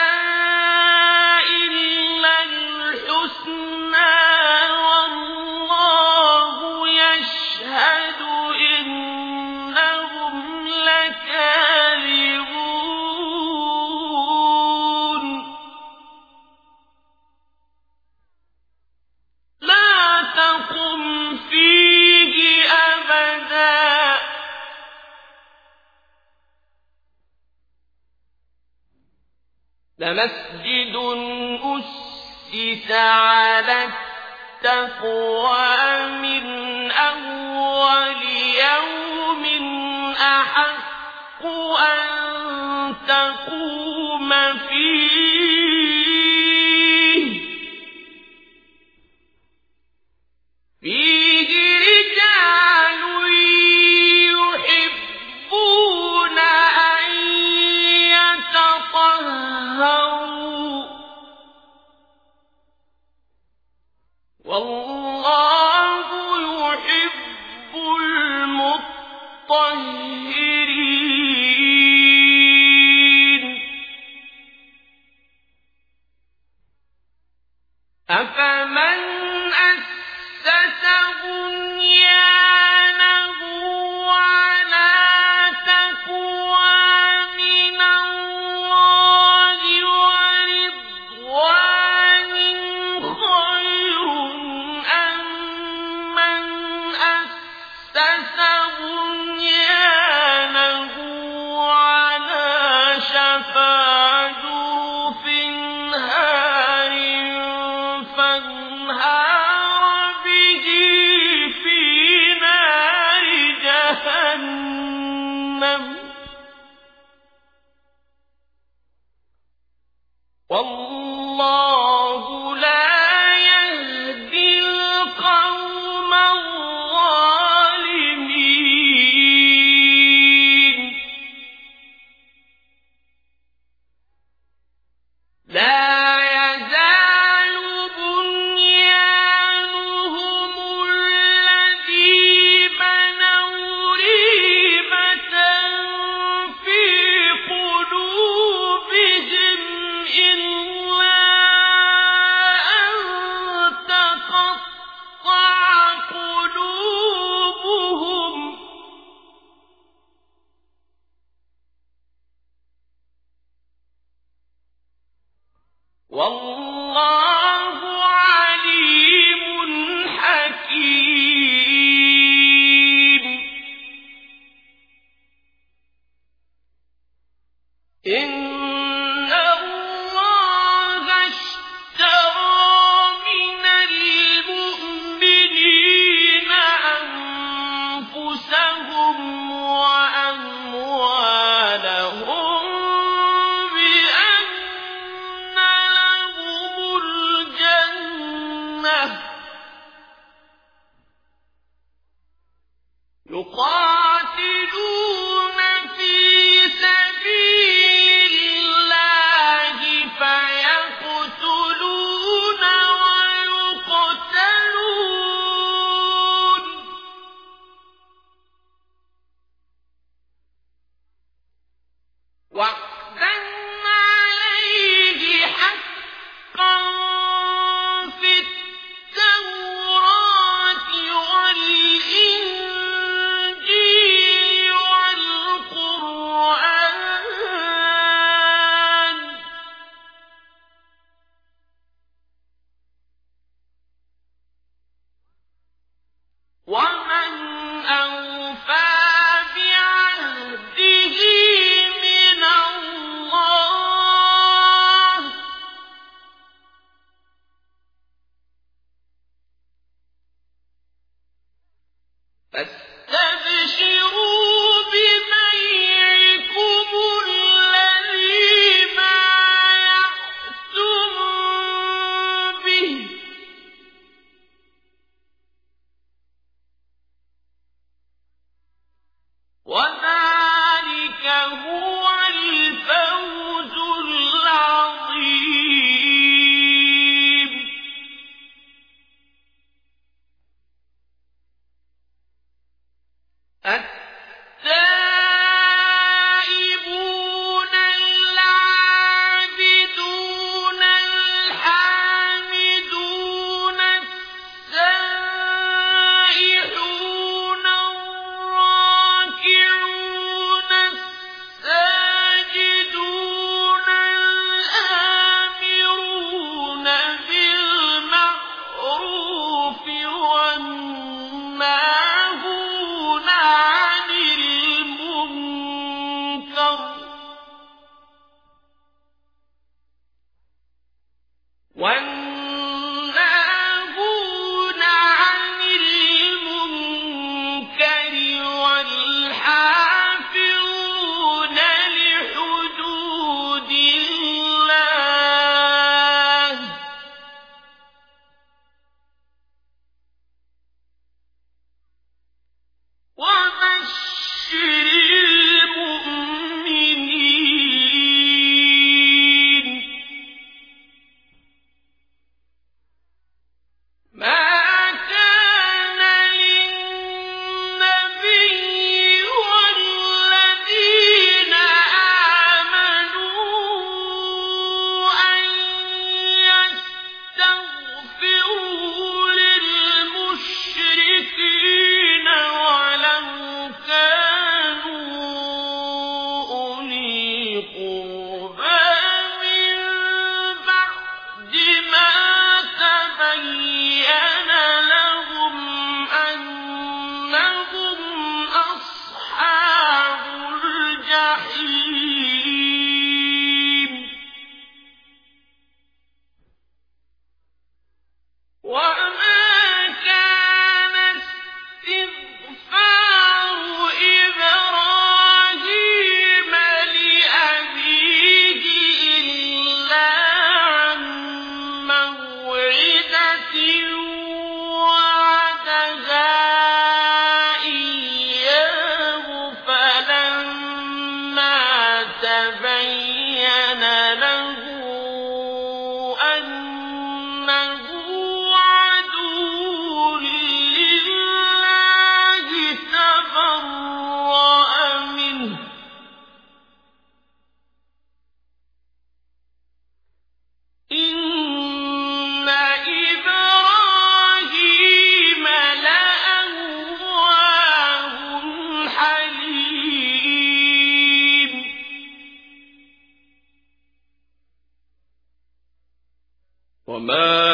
إِلَّا الْحُسْنَىٰ وَاللَّهُ يَشْهَدُ إِنَّهُمْ لَكَاذِبُونَ لَا تَقُمْ فِيهِ أَبَدًا لَمَسْجِدٌ أُسِّسَ عَلَى التَّقْوَىٰ مِنْ أَوَّلِ يَوْمٍ أَحَقُّ أَن تَقُومَ فِيهِ فِيهِ رِجَالٌ يُحِبُّونَ أَن يَتَطَهَّرُوا وَاللَّهُ يُحِبُّ الْمُطَهِّرِينَ أَفَمَنْ أَسَّسَ بُنْيَانَهُ عَلَىٰ تَقْوَىٰ مِنَ اللَّهِ وَرِضْوَانٍ خَيْرٌ أَم مَّنْ أَسَّسَ بُنْيَانَهُ عَلَىٰ شَفَا جُرُفٍ هَارٍ فَانْهَارَ بِهِ فِي نَارِ جَهَنَّمَ وَاللَّهُ لَا يَهْدِي الْقَوْمَ الظَّالِمِينَ لَا يَزَالُ بُنْيَانُهُمُ الَّذِي بَنَوْا رِيبَةً فِي قُلُوبِهِمْ إِلَّا أَن تَقَطَّعَ قُلُوبُهُمْ وَاللَّهُ عَلِيمٌ حَكِيمٌ إِنَّ اللَّهَ اشْتَرَىٰ مِنَ الْمُؤْمِنِينَ أَنفُسَهُمْ وَأَمْوَالَهُم بِأَنَّ لَهُمُ الْجَنَّةَ يُقَاتِلُونَ فِي سَبِيلِ اللَّهِ فَيَقْتُلُونَ وَيُقْتَلُونَ وَعْدًا عَلَيْهِ حَقًّا فِي التَّوْرَاةِ وَالْإِنجِيلِ وَالْقُرْآنِ وَمَنْ أَوْفَىٰ بِعَهْدِهِ مِنَ اللَّهِ ۚ فَاسْتَبْشِرُوا بِبَيْعِكُمُ الَّذِي بَايَعْتُم بِهِ ۚ وَذَٰلِكَ هُوَ الْفَوْزُ الْعَظِيمُ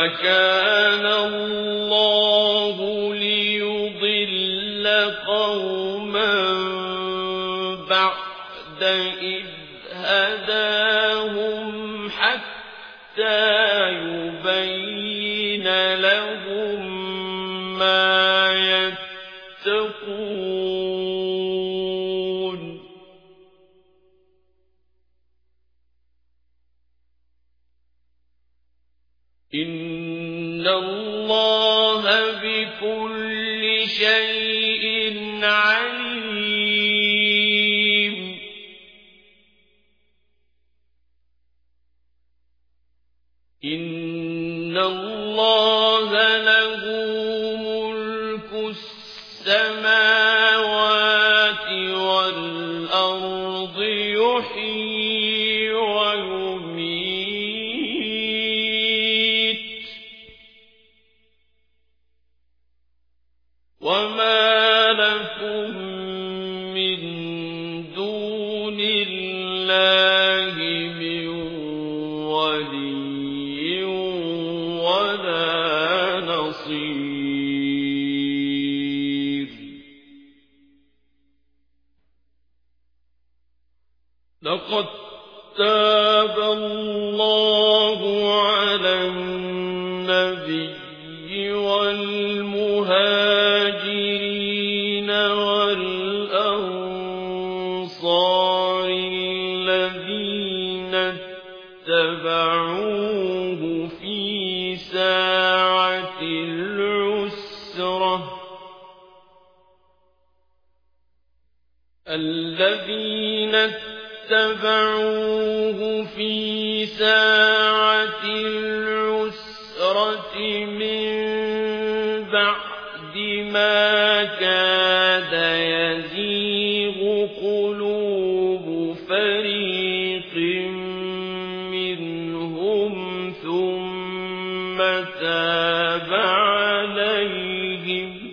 كان الله ليضل قوما بعد إذ هداهم حتى يبين لهم ما يتقون إن الله بكل شيء عليم إن الله له ملك السماوات والأرض يحيي ويميت وما لكم من دون الله من ولي ولا نصير لقد تاب الله على النبي والمهاجرين والأنصار الذين اتبعوه في ساعة العسرة الذين اتبعوه في ساعة العسرة من بعد ما كاد يزيغ قلوب فريق منهم ثم تاب عليهم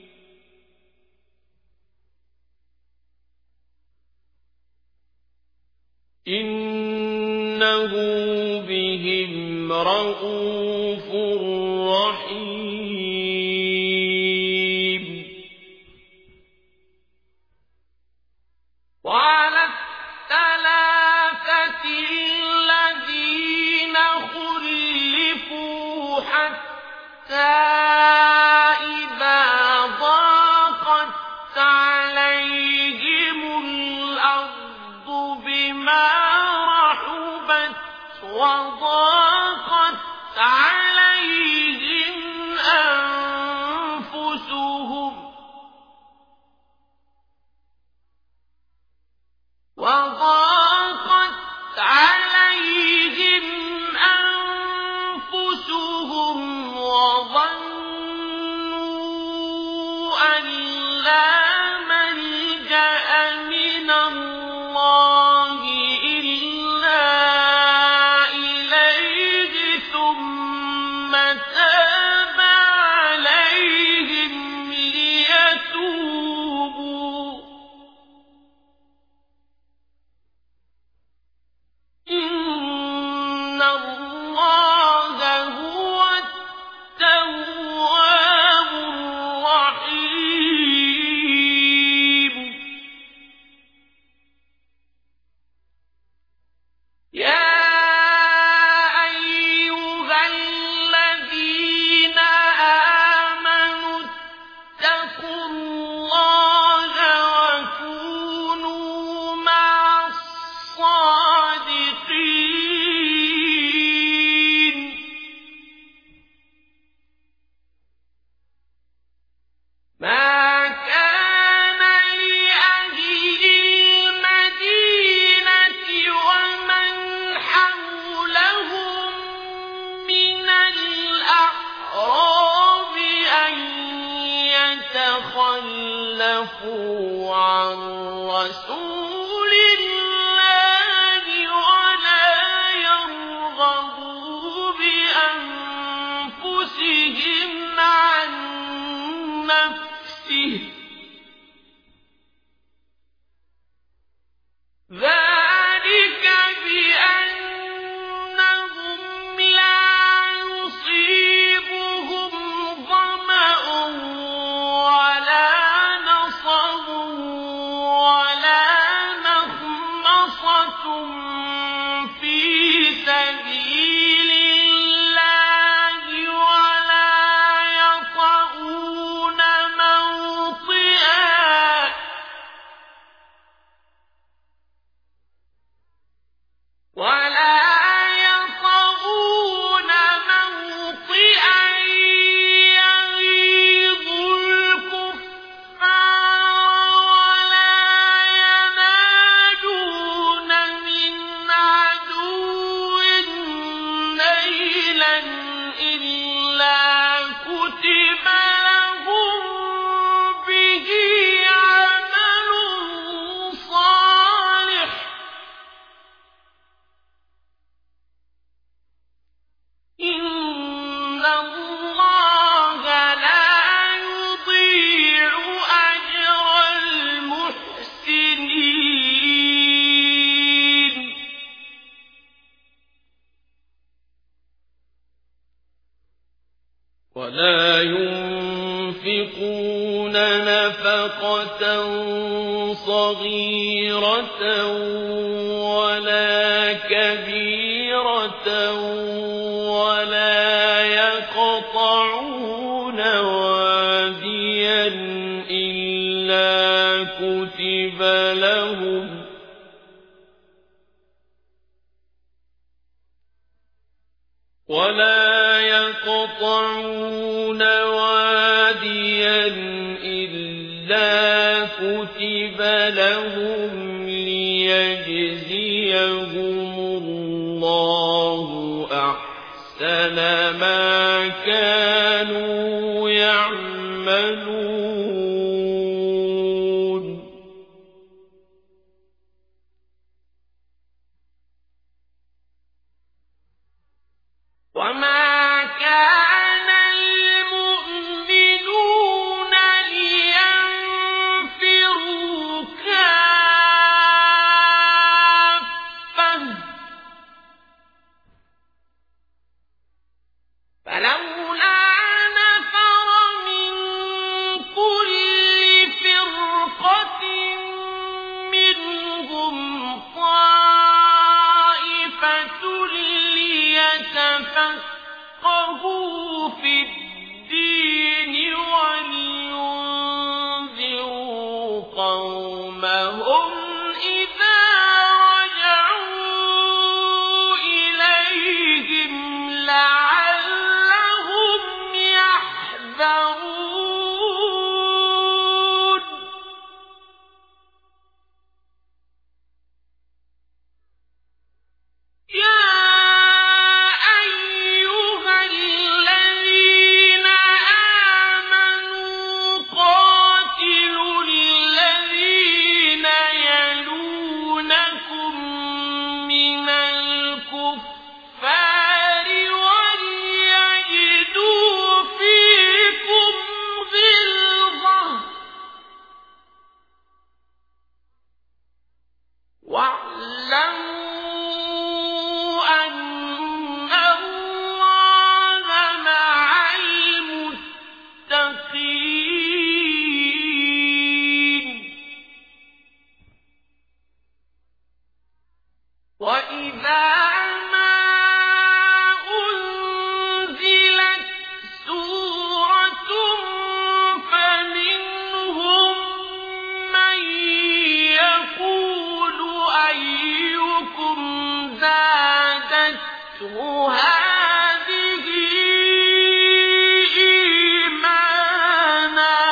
إنه بهم رءوف رحيم وعلى الثلاثة الذين خلفوا حتى إذا ضاقت عليهم الأرض بما رحبت وضاقت عليهم أنفسهم وضاقت عليهم أنفسهم وظنوا أن لا ملجأ من الله إلا إليه ثم تاب عليهم ليتوبوا إن الله هو التواب الرحيم يا أيها الذين آمنوا اتقوا الله وكونوا مع الصادقين ما كان لأهل المدينة ومن حولهم من الأعراب أن يتخلفوا عن رسول الله ولا يرغبوا بأنفسهم عن نفسه ذلك بأنهم لا يصيبون اللَّهَ لَا يُضِيعُ أَجْرَ الْمُحْسِنِينَ وَلَا يُنفِقُونَ نَفَقَةً صَغِيرَةً وَلَا كَبِيرَةً وَلَا يَقْطَعُونَ وَادِيًا إِلَّا كُتِبَ لَهُمْ وَلَا يَقْطَعُونَ وَادِيًا إِلَّا كُتِبَ لَهُمْ لِيَجْزِيَهُمُ اللَّهُ أَحْسَنَ مَا كَانُوا يَعْمَلُونَ وَمَا كَانَ الْمُؤْمِنُونَ لِيَنفِرُوا كَافَّةً فَلَوْلَا نَفَرَ مِن كُلِّ فِرْقَةٍ مِّنْهُمْ طَائِفَةٌ لِيَتَفَقَّهُوا فِي الدِّينِ وَلِيُنذِرُوا قَوْمَهُمْ إِذَا رَجَعُوا إِلَيْهِمْ لَعَلَّهُمْ يَحْذَرُونَ يَا أَيُّهَا الَّذِينَ آمَنُوا قَاتِلُوا الَّذِينَ يَلُونَكُم مِّنَ الْكُفَّارِ وَلْيَجِدُوا فِيكُمْ غِلْظَةً وَاعْلَمُوا أَنَّ اللَّهَ مَعَ الْمُتَّقِينَ وَإِذَا مَا أُنزِلَتْ سُورَةٌ فَمِنْهُم مَّن يَقُولُ أَيُّكُمْ زَادَتْهُ هَٰذِهِ إِيمَانًا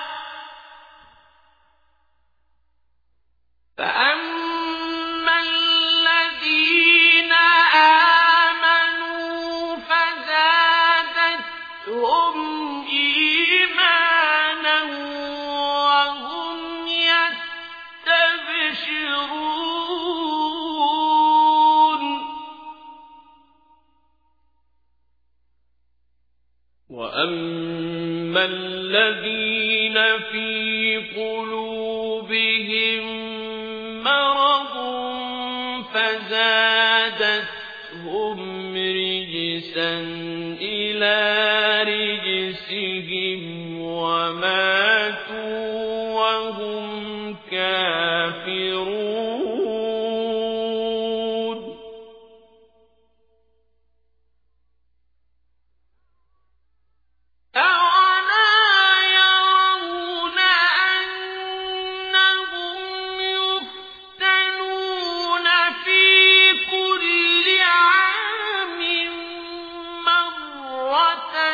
فَأَمَّا الَّذِينَ آمَنُوا فَزَادَتْهُمْ إِيمَانًا وَهُمْ يَسْتَبْشِرُونَ وَأَمَّا الَّذِينَ فِي قُلُوبِهِم مَّرَضٌ فَزَادَتْهُمْ رِجْسًا إِلَىٰ رِجْسِهِمْ وَمَاتُوا وَهُمْ كَافِرُونَ أَوَلَا يَرَوْنَ أَنَّهُمْ يُفْتَنُونَ فِي كُلِّ عَامٍ مَّرَّةً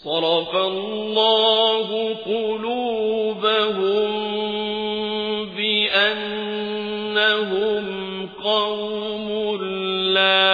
صرف الله قلوبهم بأنهم قوم لا